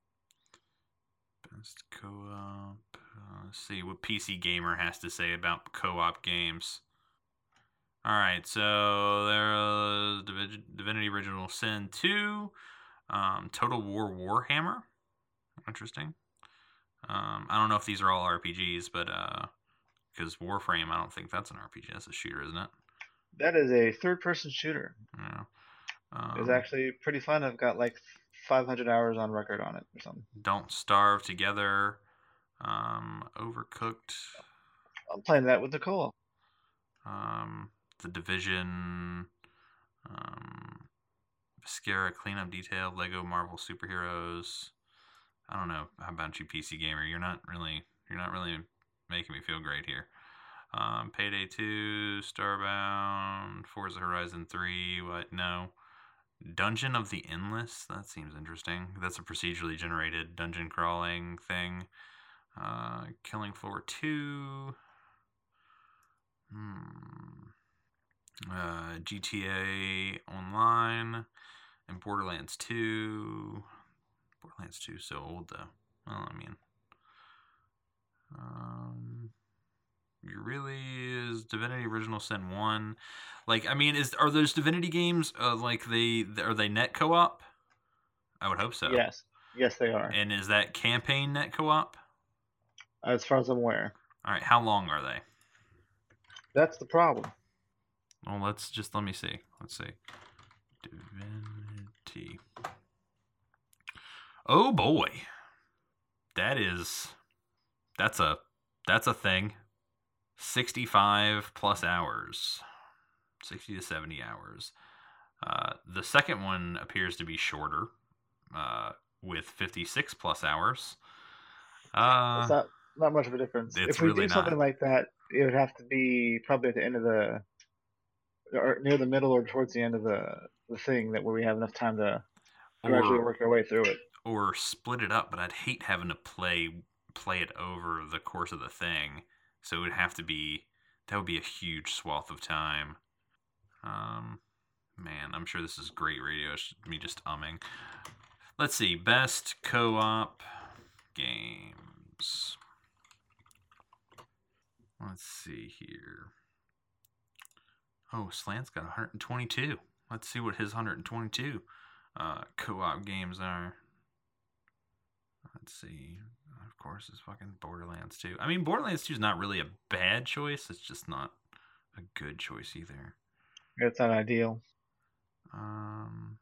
Best co-op. Uh, let's see what P C Gamer has to say about co-op games. All right, so there's Divi- Divinity: Original Sin two, um, Total War Warhammer. Interesting. Um, I don't know if these are all R P Gs, but uh, because Warframe, I don't think that's an R P G. That's a shooter, isn't it? That is a third-person shooter. Yeah. It's Um, actually pretty fun. I've got like five hundred hours on record on it or something. Don't Starve Together. Um, Overcooked. I'm playing that with the co-op. Um, The Division. Um, Viscera Cleanup Detail. Lego Marvel Superheroes. I don't know. How about you, P C Gamer? You're not really. You're not really making me feel great here. Um, Payday two, Starbound, Forza Horizon three. What? No. Dungeon of the Endless. That seems interesting. That's a procedurally generated dungeon crawling thing. Uh, Killing Floor two. Hmm. Uh, G T A Online and Borderlands two. Borderlands two is so old though. Well, I mean, um, you really is Divinity: Original Sin one. Like, I mean, is are those Divinity games uh, like they are they net co-op? I would hope so. Yes, yes, they are. And is that campaign net co-op? As far as I'm aware. All right, how long are they? That's the problem. Well, let's just let me see. Let's see. Divinity. Oh boy, that is that's a that's a thing. sixty-five plus hours, sixty to seventy hours. Uh, the second one appears to be shorter, uh, with fifty-six plus hours. Uh, It's not not much of a difference. it's If we really do something not. like that, it would have to be probably at the end of the, or near the middle or towards the end of the the thing, that where we have enough time to gradually Or work our way through it. or split it up, but I'd hate having to play play it over the course of the thing. So it would have to be that would be a huge swath of time. Um, man, I'm sure this is great radio. It's me just umming. Let's see, best co-op games. Let's see here. Oh, Slant's got one hundred twenty-two. Let's see what his one hundred twenty-two uh, co-op games are. Let's see. Of course, it's fucking Borderlands two. I mean, Borderlands two is not really a bad choice. It's just not a good choice either. It's not ideal. Um,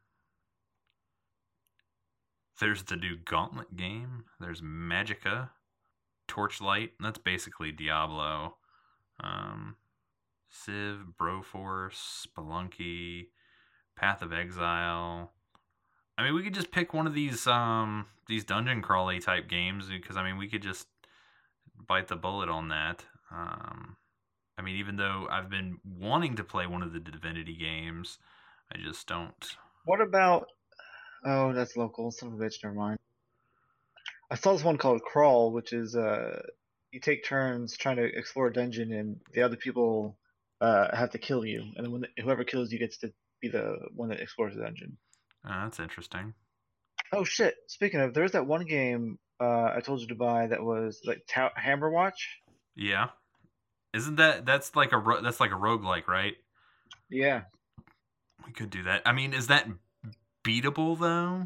there's the new Gauntlet game. There's Magicka, Torchlight. That's basically Diablo. Um, Civ, Broforce, Spelunky, Path of Exile. I mean, we could just pick one of these um these dungeon crawly type games because I mean we could just bite the bullet on that. Um, I mean, even though I've been wanting to play one of the Divinity games, I just don't. What about? Oh, that's local. Son of a bitch. Never mind. I saw this one called Crawl, which is uh, you take turns trying to explore a dungeon, and the other people uh have to kill you, and then when the, whoever kills you gets to be the one that explores the dungeon. Uh, that's interesting. Oh shit! Speaking of, there's that one game uh I told you to buy that was like ta- Hammer Watch. Yeah, isn't that that's like a ro- that's like a roguelike, right? Yeah. We could do that. I mean, is that beatable though?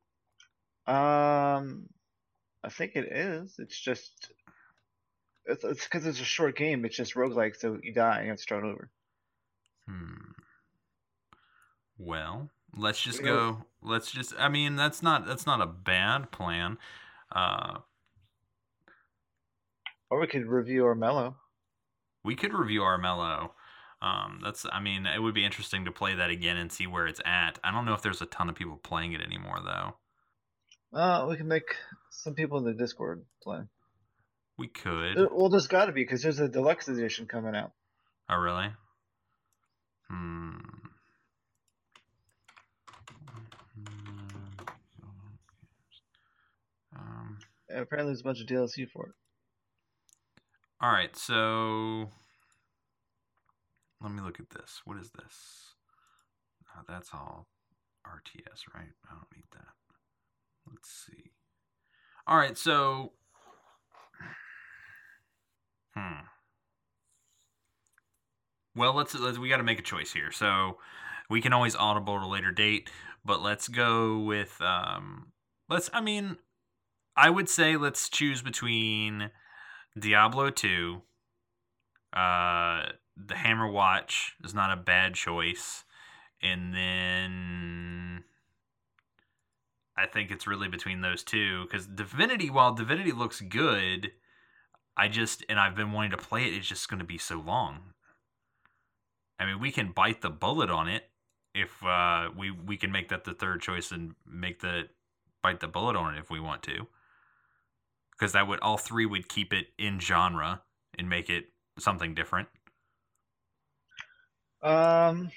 Um, I think it is. It's just it's it's because it's a short game. It's just roguelike, so you die and you have to start over. Hmm. Well, let's just You know- go. Let's just. I mean, that's not that's not a bad plan. Uh, Or we could review our mellow. we could review Armello. Um, that's. I mean, it would be interesting to play that again and see where it's at. I don't know if there's a ton of people playing it anymore though. Uh, we can make some people in the Discord play. We could. Uh, Well, there's got to be because there's a deluxe edition coming out. Oh, really? Hmm. Um. And apparently, there's a bunch of D L C for it. All right, so let me look at this. What is this? Uh, that's all R T S, right? I don't need that. Let's see. All right, so hmm. Well, let's, let's we got to make a choice here. So we can always audible at a later date, but let's go with um. Let's. I mean, I would say let's choose between Diablo two, uh, the Hammer Watch is not a bad choice, and then I think it's really between those two because Divinity, while Divinity looks good, I just and I've been wanting to play it. It's just going to be so long. I mean, we can bite the bullet on it if uh, we we can make that the third choice and make the bite the bullet on it if we want to. Because that would all three would keep it in genre and make it something different. Um,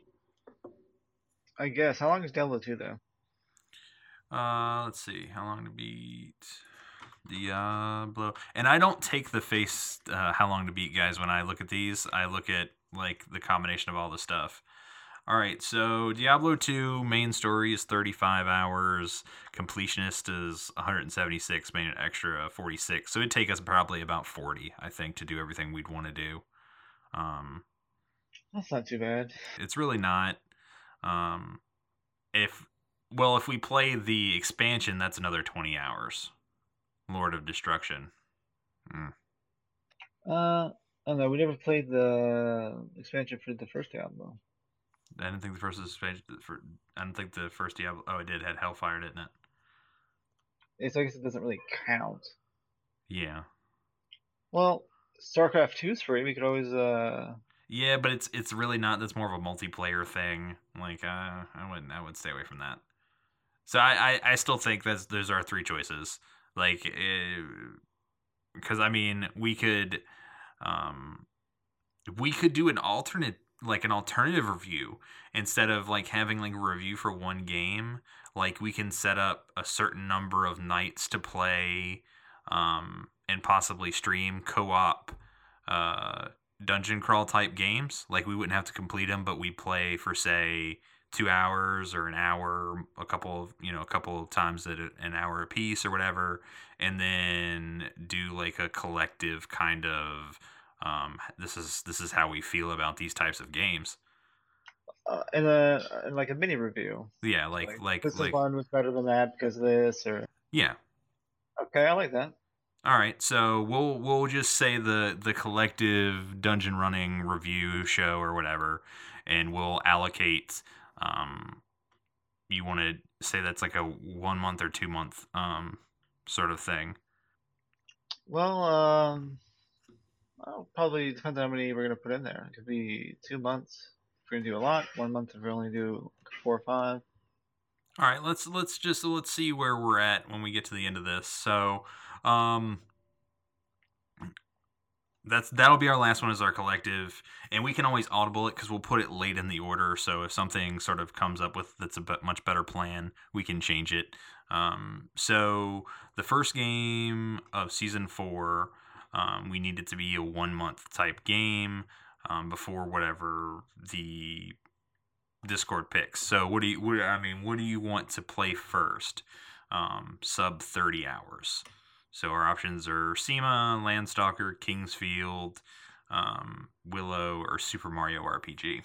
I guess. How long is Diablo two though? Uh, let's see how long to beat Diablo. And I don't take the face uh, how long to beat guys when I look at these. I look at like the combination of all the stuff. All right, so Diablo two main story is thirty-five hours. Completionist is one hundred seventy-six, made an extra forty-six. So it'd take us probably about forty, I think, to do everything we'd want to do. Um, That's not too bad. it's really not. Um, if well, if we play the expansion, that's another twenty hours. Lord of Destruction. Mm. Uh, I don't know. We never played the expansion for the first Diablo. I didn't think the first expansion. For, I don't think the first Diablo. Oh, it did had Hellfire, didn't it? It's I guess it doesn't really count. Yeah. Well, StarCraft two is free. We could always uh. Yeah, but it's it's really not. That's more of a multiplayer thing. Like, uh, I wouldn't. I would stay away from that. So I, I, I still think that's those are our three choices. Like, because I mean, we could, um, we could do an alternate, like an alternative review instead of like having like a review for one game. Like, we can set up a certain number of nights to play, um, and possibly stream co-op, uh. dungeon crawl type games. Like, we wouldn't have to complete them, but we play for say two hours or an hour, a couple of you know a couple of times at an hour a piece or whatever, and then do like a collective kind of Um, this is this is how we feel about these types of games. Uh, in a in like a mini review. Yeah, like like this like one was better than that because of this, or yeah. Okay, I like that. All right, so we'll we'll just say the the collective dungeon running review show or whatever, and we'll allocate. Um, you want to say that's like a one month or two month um sort of thing. Well, um, well, probably depends on how many we're gonna put in there. It could be two months if we're gonna do a lot. One month if we only do four or five. All right, let's let's just let's see where we're at when we get to the end of this. So, um, that's that'll be our last one as our collective, and we can always audible it because we'll put it late in the order. So if something sort of comes up with that's a bit much better plan, we can change it. Um, so the first game of season four, um, we need it to be a one month type game um, before whatever the Discord picks. So what do you? What, I mean, what do you want to play first? Um, sub thirty hours. So our options are SEMA, Landstalker, Kingsfield, um, Willow, or Super Mario R P G.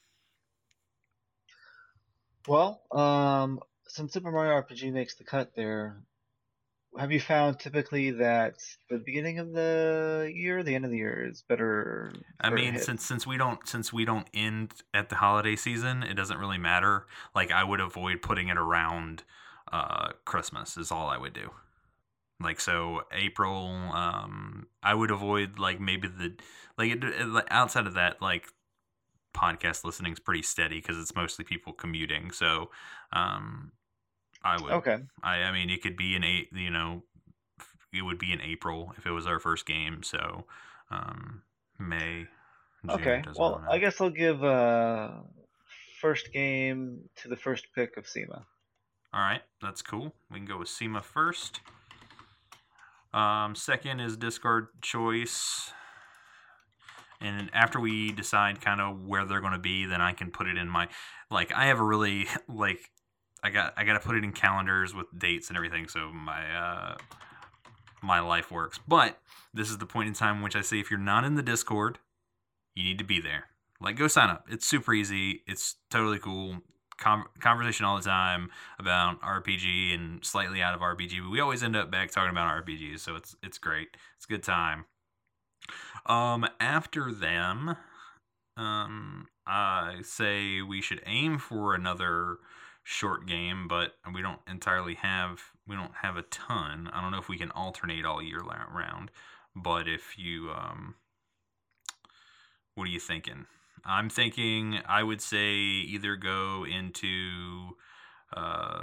Well, um, since Super Mario R P G makes the cut there, have you found typically that the beginning of the year, the end of the year is better? I mean, since since we don't since we don't end at the holiday season, it doesn't really matter. Like I would avoid putting it around uh, Christmas is all I would do. Like so, April. Um, I would avoid like maybe the like it, it, outside of that, like podcast listening is pretty steady because it's mostly people commuting. So, um, I would. Okay. I I mean, it could be in eight. You know, it would be in April if it was our first game. So, um, May. June, okay. Well, matter. I guess I'll give uh first game to the first pick of SEMA. All right, that's cool. We can go with SEMA first. Um, second is Discard choice. And after we decide kind of where they're going to be, then I can put it in my, like, I have a really, like, I got, I got to put it in calendars with dates and everything. So my, uh, my life works. But this is the point in time in which I say, if you're not in the Discord, you need to be there. Like, go sign up. It's super easy. It's totally cool. Con- conversation all the time about R P G and slightly out of R P G, but we always end up back talking about R P Gs, so it's it's great. It's a good time. Um, after them, um, I say we should aim for another short game, but we don't entirely have we don't have a ton. I don't know if we can alternate all year round, but if you um, what are you thinking? I'm thinking I would say either go into uh,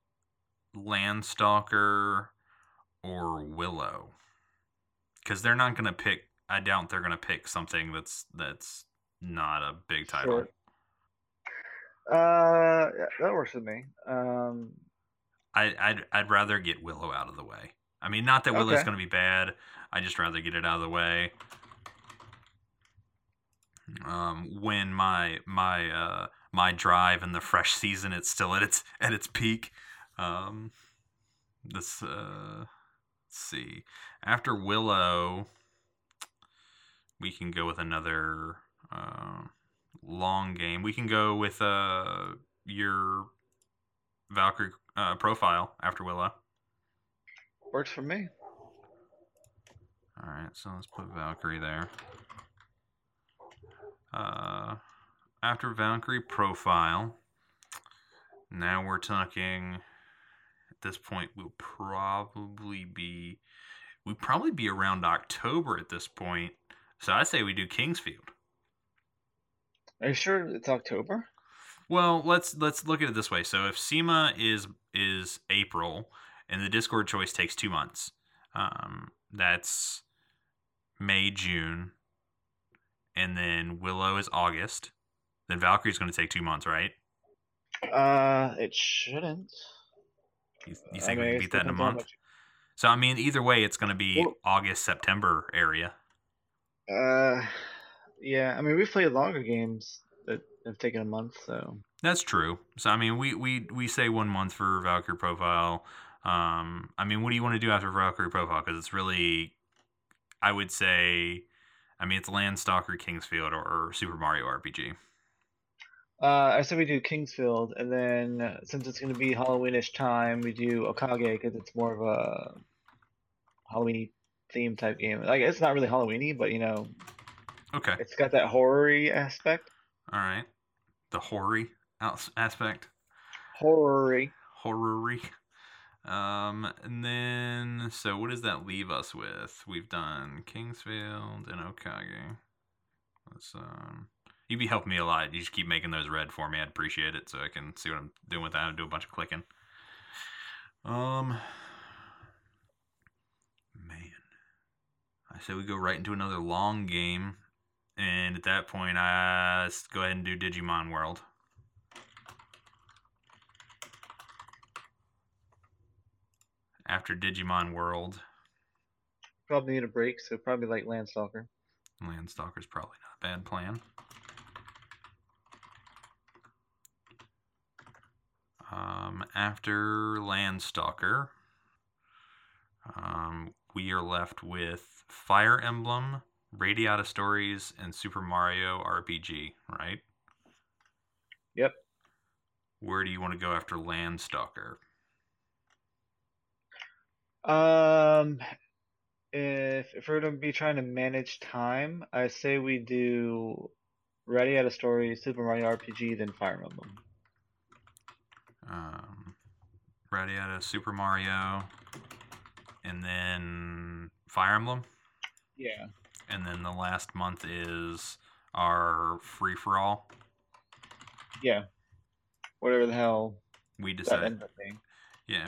Landstalker or Willow, because they're not going to pick. I doubt they're going to pick something that's that's not a big title. Sure. Uh, yeah, that works with me. Um, I I'd I'd rather get Willow out of the way. I mean, not that Willow's okay. going to be bad. I just rather get it out of the way. Um, when my my uh, my drive in the fresh season, it's still at its at its peak. Um, this uh, let's see. After Willow, we can go with another uh, long game. We can go with uh, your Valkyrie uh, profile after Willow. Works for me. All right, so let's put Valkyrie there. Uh, after Valkyrie profile, now we're talking. At this point, we'll probably be, we'd probably be around October at this point. So I say we do Kingsfield. Are you sure it's October? Well, let's let's look at it this way. So if SEMA is is April and the Discord choice takes two months, um, that's May, June. And then Willow is August. Then Valkyrie's going to take two months, right? Uh, it shouldn't. You, you think I mean, we can it beat that in a depends on month? what So, I mean, either way, it's going to be Well- August, September area. you- Uh, yeah. I mean, we've played longer games that have taken a month, so. That's true. So, I mean, we, we, we say one month for Valkyrie profile. Um, I mean, what do you want to do after Valkyrie profile? Because it's really, I would say... I mean, it's Landstalker, Kingsfield, or, or Super Mario R P G. Uh, I said we do Kingsfield, and then uh, since it's going to be Halloweenish time, we do Okage because it's more of a Halloween theme type game. Like it's not really Halloweeny, but you know, Okay. it's got that horror-y aspect. All right. The horror aspect. Horror-y. Horror-y. Um, and then, so what does that leave us with? We've done Kingsfield and Okage. Let's, um, you'd be helping me a lot. You just keep making those red for me. I'd appreciate it so I can see what I'm doing with that and do a bunch of clicking. Um, man. I say we go right into another long game. And at that point, I let's go ahead and do Digimon World. After Digimon World, Probably need a break, so probably like Landstalker. Landstalker's probably not a bad plan. Um, after Landstalker, um, we are left with Fire Emblem, Radiata Stories, and Super Mario R P G, right? Yep. Where do you want to go after Landstalker? Um, if if we're gonna be trying to manage time, I say we do Ready Out of Story, Super Mario R P G, then Fire Emblem. Um, Radiata, Super Mario, and then Fire Emblem. Yeah. And then the last month is our free for all. Yeah. Whatever the hell We that decide. ends up being. Yeah.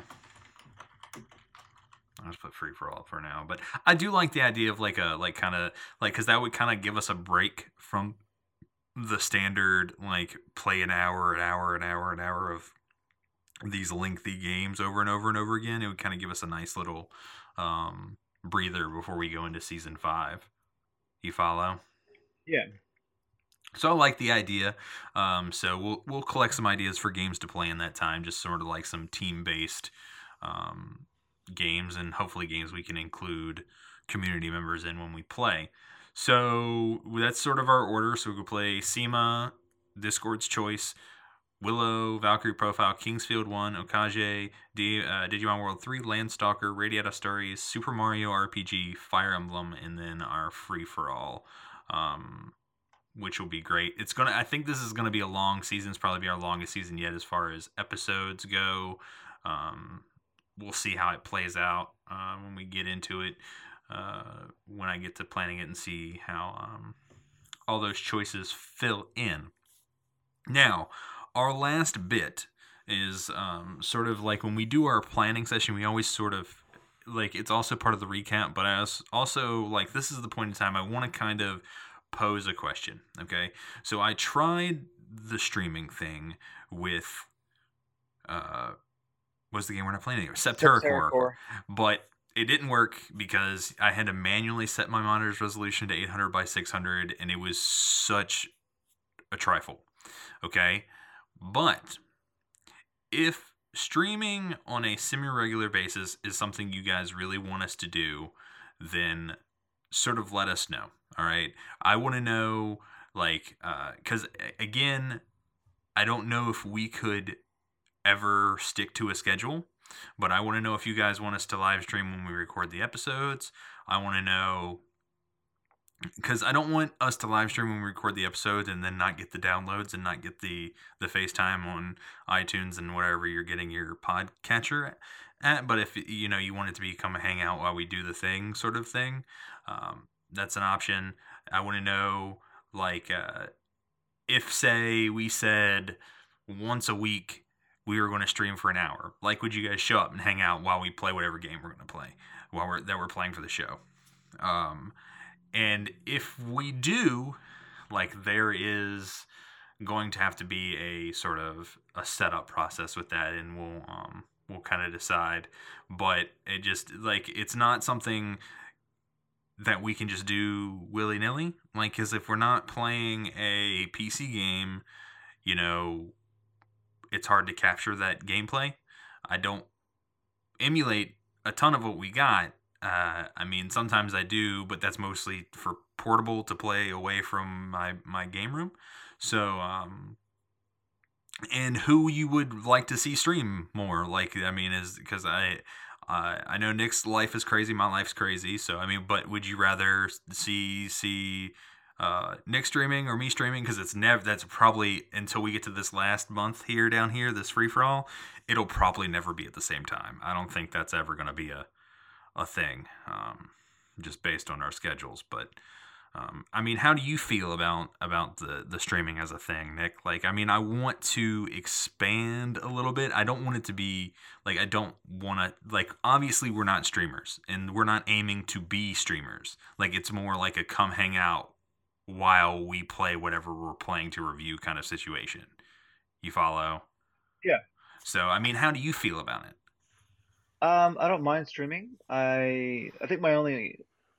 I'll just put free for all for now. But I do like the idea of like a, like kind of, like, because that would kind of give us a break from the standard, like, play an hour, an hour, an hour, an hour of these lengthy games over and over and over again. It would kind of give us a nice little um, breather before we go into season five. You follow? Yeah. So I like the idea. Um, so we'll we'll collect some ideas for games to play in that time, just sort of like some team-based um, games, and hopefully games we can include community members in when we play. So that's sort of our order. So we could play SEMA, Discord's Choice, Willow, Valkyrie Profile, Kingsfield one, Okage, D, uh, Digimon World three, Landstalker, Radiata Stories, Super Mario R P G, Fire Emblem, and then our free-for-all, um, which will be great. It's gonna. I think this is gonna be a long season. It's probably be our longest season yet as far as episodes go. Um, we'll see how it plays out uh, when we get into it. Uh, when I get to planning it and see how um, all those choices fill in. Now, our last bit is um, sort of like when we do our planning session, we always sort of, like, it's also part of the recap, but I was also, like, this is the point in time I want to kind of pose a question, okay? So I tried the streaming thing with, uh, what's the game we're not playing anymore? Septerra Core. But it didn't work because I had to manually set my monitor's resolution to eight hundred by six hundred, and it was such a trifle, okay? But if streaming on a semi-regular basis is something you guys really want us to do, then sort of let us know, all right? I want to know, like, because, uh, again, I don't know if we could ever stick to a schedule, but I want to know if you guys want us to live stream when we record the episodes. I want to know, because I don't want us to live stream when we record the episodes and then not get the downloads and not get the, the FaceTime on iTunes and whatever you're getting your podcatcher at. But if, you know, you want it to become a hangout while we do the thing sort of thing, um, that's an option. I want to know, like, uh, if, say, we said once a week we were going to stream for an hour, like, would you guys show up and hang out while we play whatever game we're going to play, while we're that we're playing for the show? Um, and if we do, like, there is going to have to be a sort of a setup process with that, and we'll um we'll kind of decide. But it just, like, it's not something that we can just do willy-nilly, like, because if we're not playing a P C game, you know, it's hard to capture that gameplay. I don't emulate a ton of what we got. Uh, I mean, sometimes I do, but that's mostly for portable to play away from my, my game room. So, um, and who you would like to see stream more? Like, I mean, is because I, uh, I know Nick's life is crazy, my life's crazy. So, I mean, but would you rather see see uh, Nick streaming or me streaming? Because it's never. That's probably until we get to this last month here down here, this free for all. It'll probably never be at the same time. I don't think that's ever going to be a a thing, um, just based on our schedules. But um, I mean, how do you feel about about the the streaming as a thing, Nick? Like, I mean, I want to expand a little bit. I don't want it to be like I don't want to like. Obviously, we're not streamers, and we're not aiming to be streamers. Like, it's more like a come hang out while we play whatever we're playing to review kind of situation. You follow? Yeah. So, I mean, how do you feel about it? Um, I don't mind streaming. I I think my only,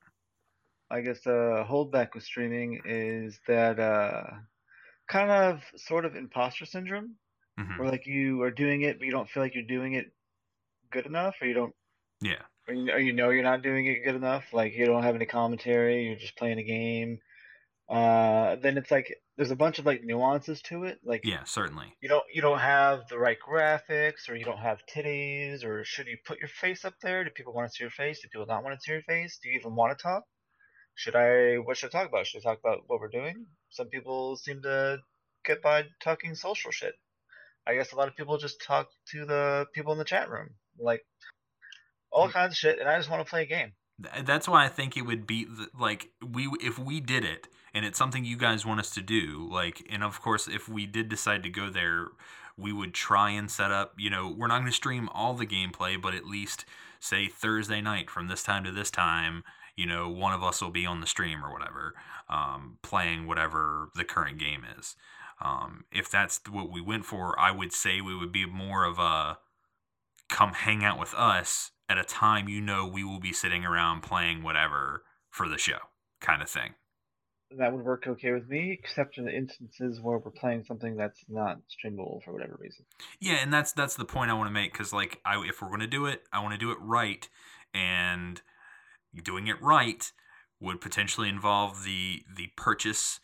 I guess, uh, holdback with streaming is that uh, kind of sort of imposter syndrome, Mm-hmm. where like you are doing it, but you don't feel like you're doing it good enough, or you don't, Yeah. or you, or you know you're not doing it good enough. Like you don't have any commentary, you're just playing a game. Uh, then it's like there's a bunch of like nuances to it. Like Yeah, certainly. you don't you don't have the right graphics, or you don't have titties, or should you put your face up there? Do people want to see your face? Do people not want to see your face? Do you even want to talk? Should I what should I talk about? Should I talk about what we're doing? Some people seem to get by talking social shit. I guess a lot of people just talk to the people in the chat room, like all kinds of shit, and I just want to play a game. Th- That's why I think it would be th- like we if we did it and it's something you guys want us to do, like, and of course if we did decide to go there, we would try and set up, you know, we're not going to stream all the gameplay, but at least say Thursday night from this time to this time, you know, one of us will be on the stream or whatever, um, playing whatever the current game is. Um, if that's what we went for, I would say we would be more of a come hang out with us at a time you know we will be sitting around playing whatever for the show kind of thing. That would work okay with me, except in the instances where we're playing something that's not streamable for whatever reason. Yeah, and that's that's the point I want to make, because like I, if we're going to do it, I want to do it right, and doing it right would potentially involve the the purchase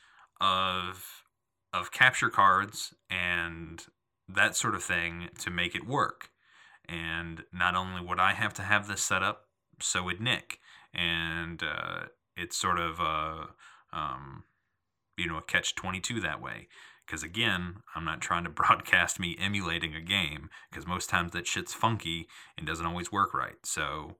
of of capture cards and that sort of thing to make it work. And not only would I have to have this set up, so would Nick. And uh, it's sort of a, um, you know, a catch twenty-two that way. Because again, I'm not trying to broadcast me emulating a game, because most times that shit's funky and doesn't always work right. So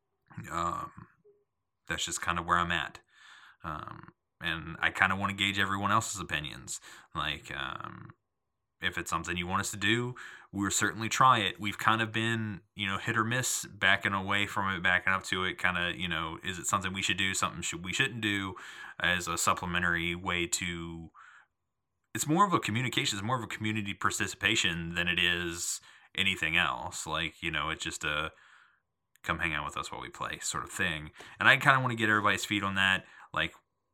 um, that's just kind of where I'm at. Um, and I kind of want to gauge everyone else's opinions. Like, um, if it's something you want us to do, we'll certainly try it. We've kind of been, you know, hit or miss, backing away from it, backing up to it. Kind of, you know, is it something we should do, something should we shouldn't do, as a supplementary way to. It's more of a communication. It's more of a community participation than it is anything else. Like, you know, it's just a come hang out with us while we play sort of thing. And I kind of want to get everybody's feet on that. Like,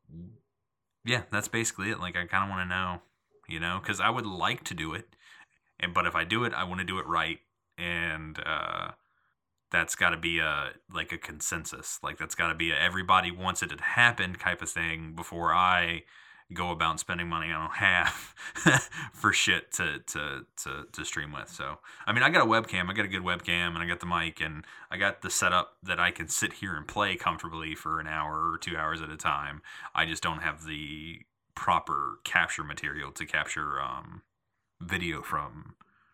yeah, that's basically it. Like, I kind of want to know. You know, because I would like to do it, and but if I do it, I want to do it right, and uh, that's got to be a like a consensus. Like that's got to be a everybody wants it to happen type of thing before I go about spending money I don't have for shit to, to to to stream with. So I mean, I got a webcam, I got a good webcam, and I got the mic, and I got the setup that I can sit here and play comfortably for an hour or two hours at a time. I just don't have the proper capture material to capture um, video from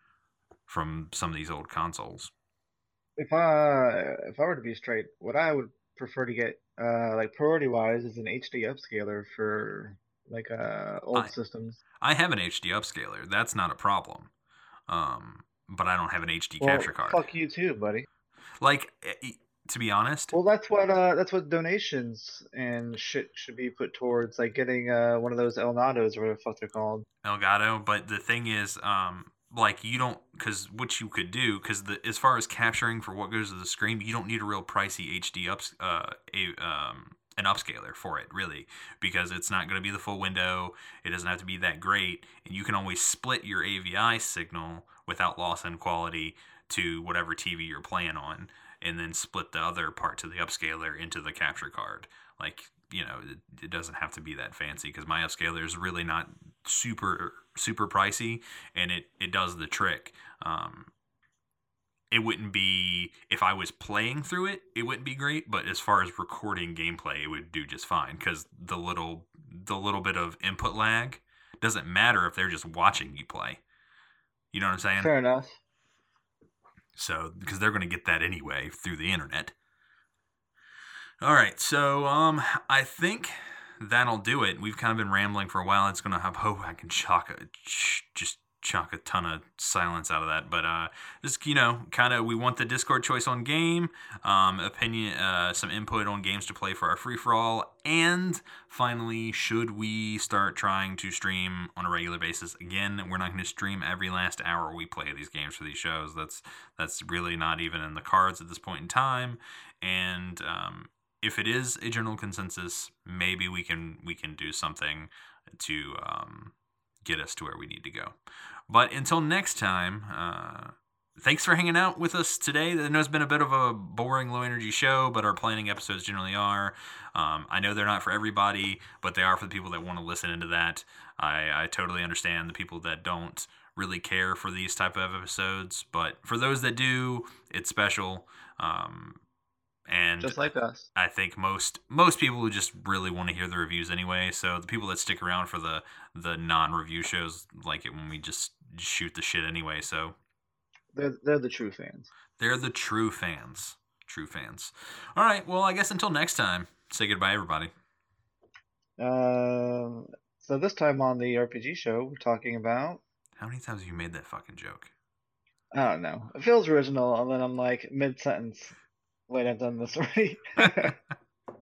from some of these old consoles. If I if I were to be straight, what I would prefer to get, uh, like priority wise, is an H D upscaler for like uh old I, systems. I have an H D upscaler. That's not a problem. Um, but I don't have an H D Well, capture card. fuck you too, buddy. Like, to be honest, Well, that's what uh that's what donations and shit should be put towards, like getting uh one of those Elgatos or whatever the fuck they're called. Elgato. But the thing is, um, like you don't, because what you could do, because the as far as capturing for what goes to the screen, you don't need a real pricey H D ups uh a um an upscaler for it, really, because it's not going to be the full window. It doesn't have to be that great, and you can always split your A V I signal without loss in quality to whatever T V you're playing on. and then split the other part to the upscaler into the capture card. Like, you know, it, it doesn't have to be that fancy because my upscaler is really not super super pricey, and it it does the trick. Um, it wouldn't be, if I was playing through it, it wouldn't be great, but as far as recording gameplay, it would do just fine because the little the little bit of input lag doesn't matter if they're just watching you play. You know what I'm saying? Fair enough. So, because they're going to get that anyway through the internet. All right, so um, I think that'll do it. We've kind of been rambling for a while. It's going to have, hope I can chalk a, just chalk a ton of silence out of that. But uh, just, you know, kind of, we want the Discord choice on game, um, opinion, uh, some input on games to play for our free-for-all, and finally, should we start trying to stream on a regular basis? Again, we're not going to stream every last hour we play these games for these shows. That's that's really not even in the cards at this point in time. And um, if it is a general consensus, maybe we can we can do something to um, get us to where we need to go. But until next time, uh, thanks for hanging out with us today. I know it's been a bit of a boring, low-energy show, but our planning episodes generally are. Um, I know they're not for everybody, but they are for the people that want to listen into that. I, I totally understand the people that don't really care for these type of episodes, but for those that do, it's special. Um, and Just like us. I think most most people who just really want to hear the reviews anyway. So the people that stick around for the the non-review shows like it when we just shoot the shit anyway. So They're they're the true fans. they're the true fans. True fans. All right. Well, I guess until next time, say goodbye, everybody. Uh, so this time on the R P G show, we're talking about, How many times have you made that fucking joke? I don't know. It feels original, and then I'm like mid sentence. Wait, I've done this already.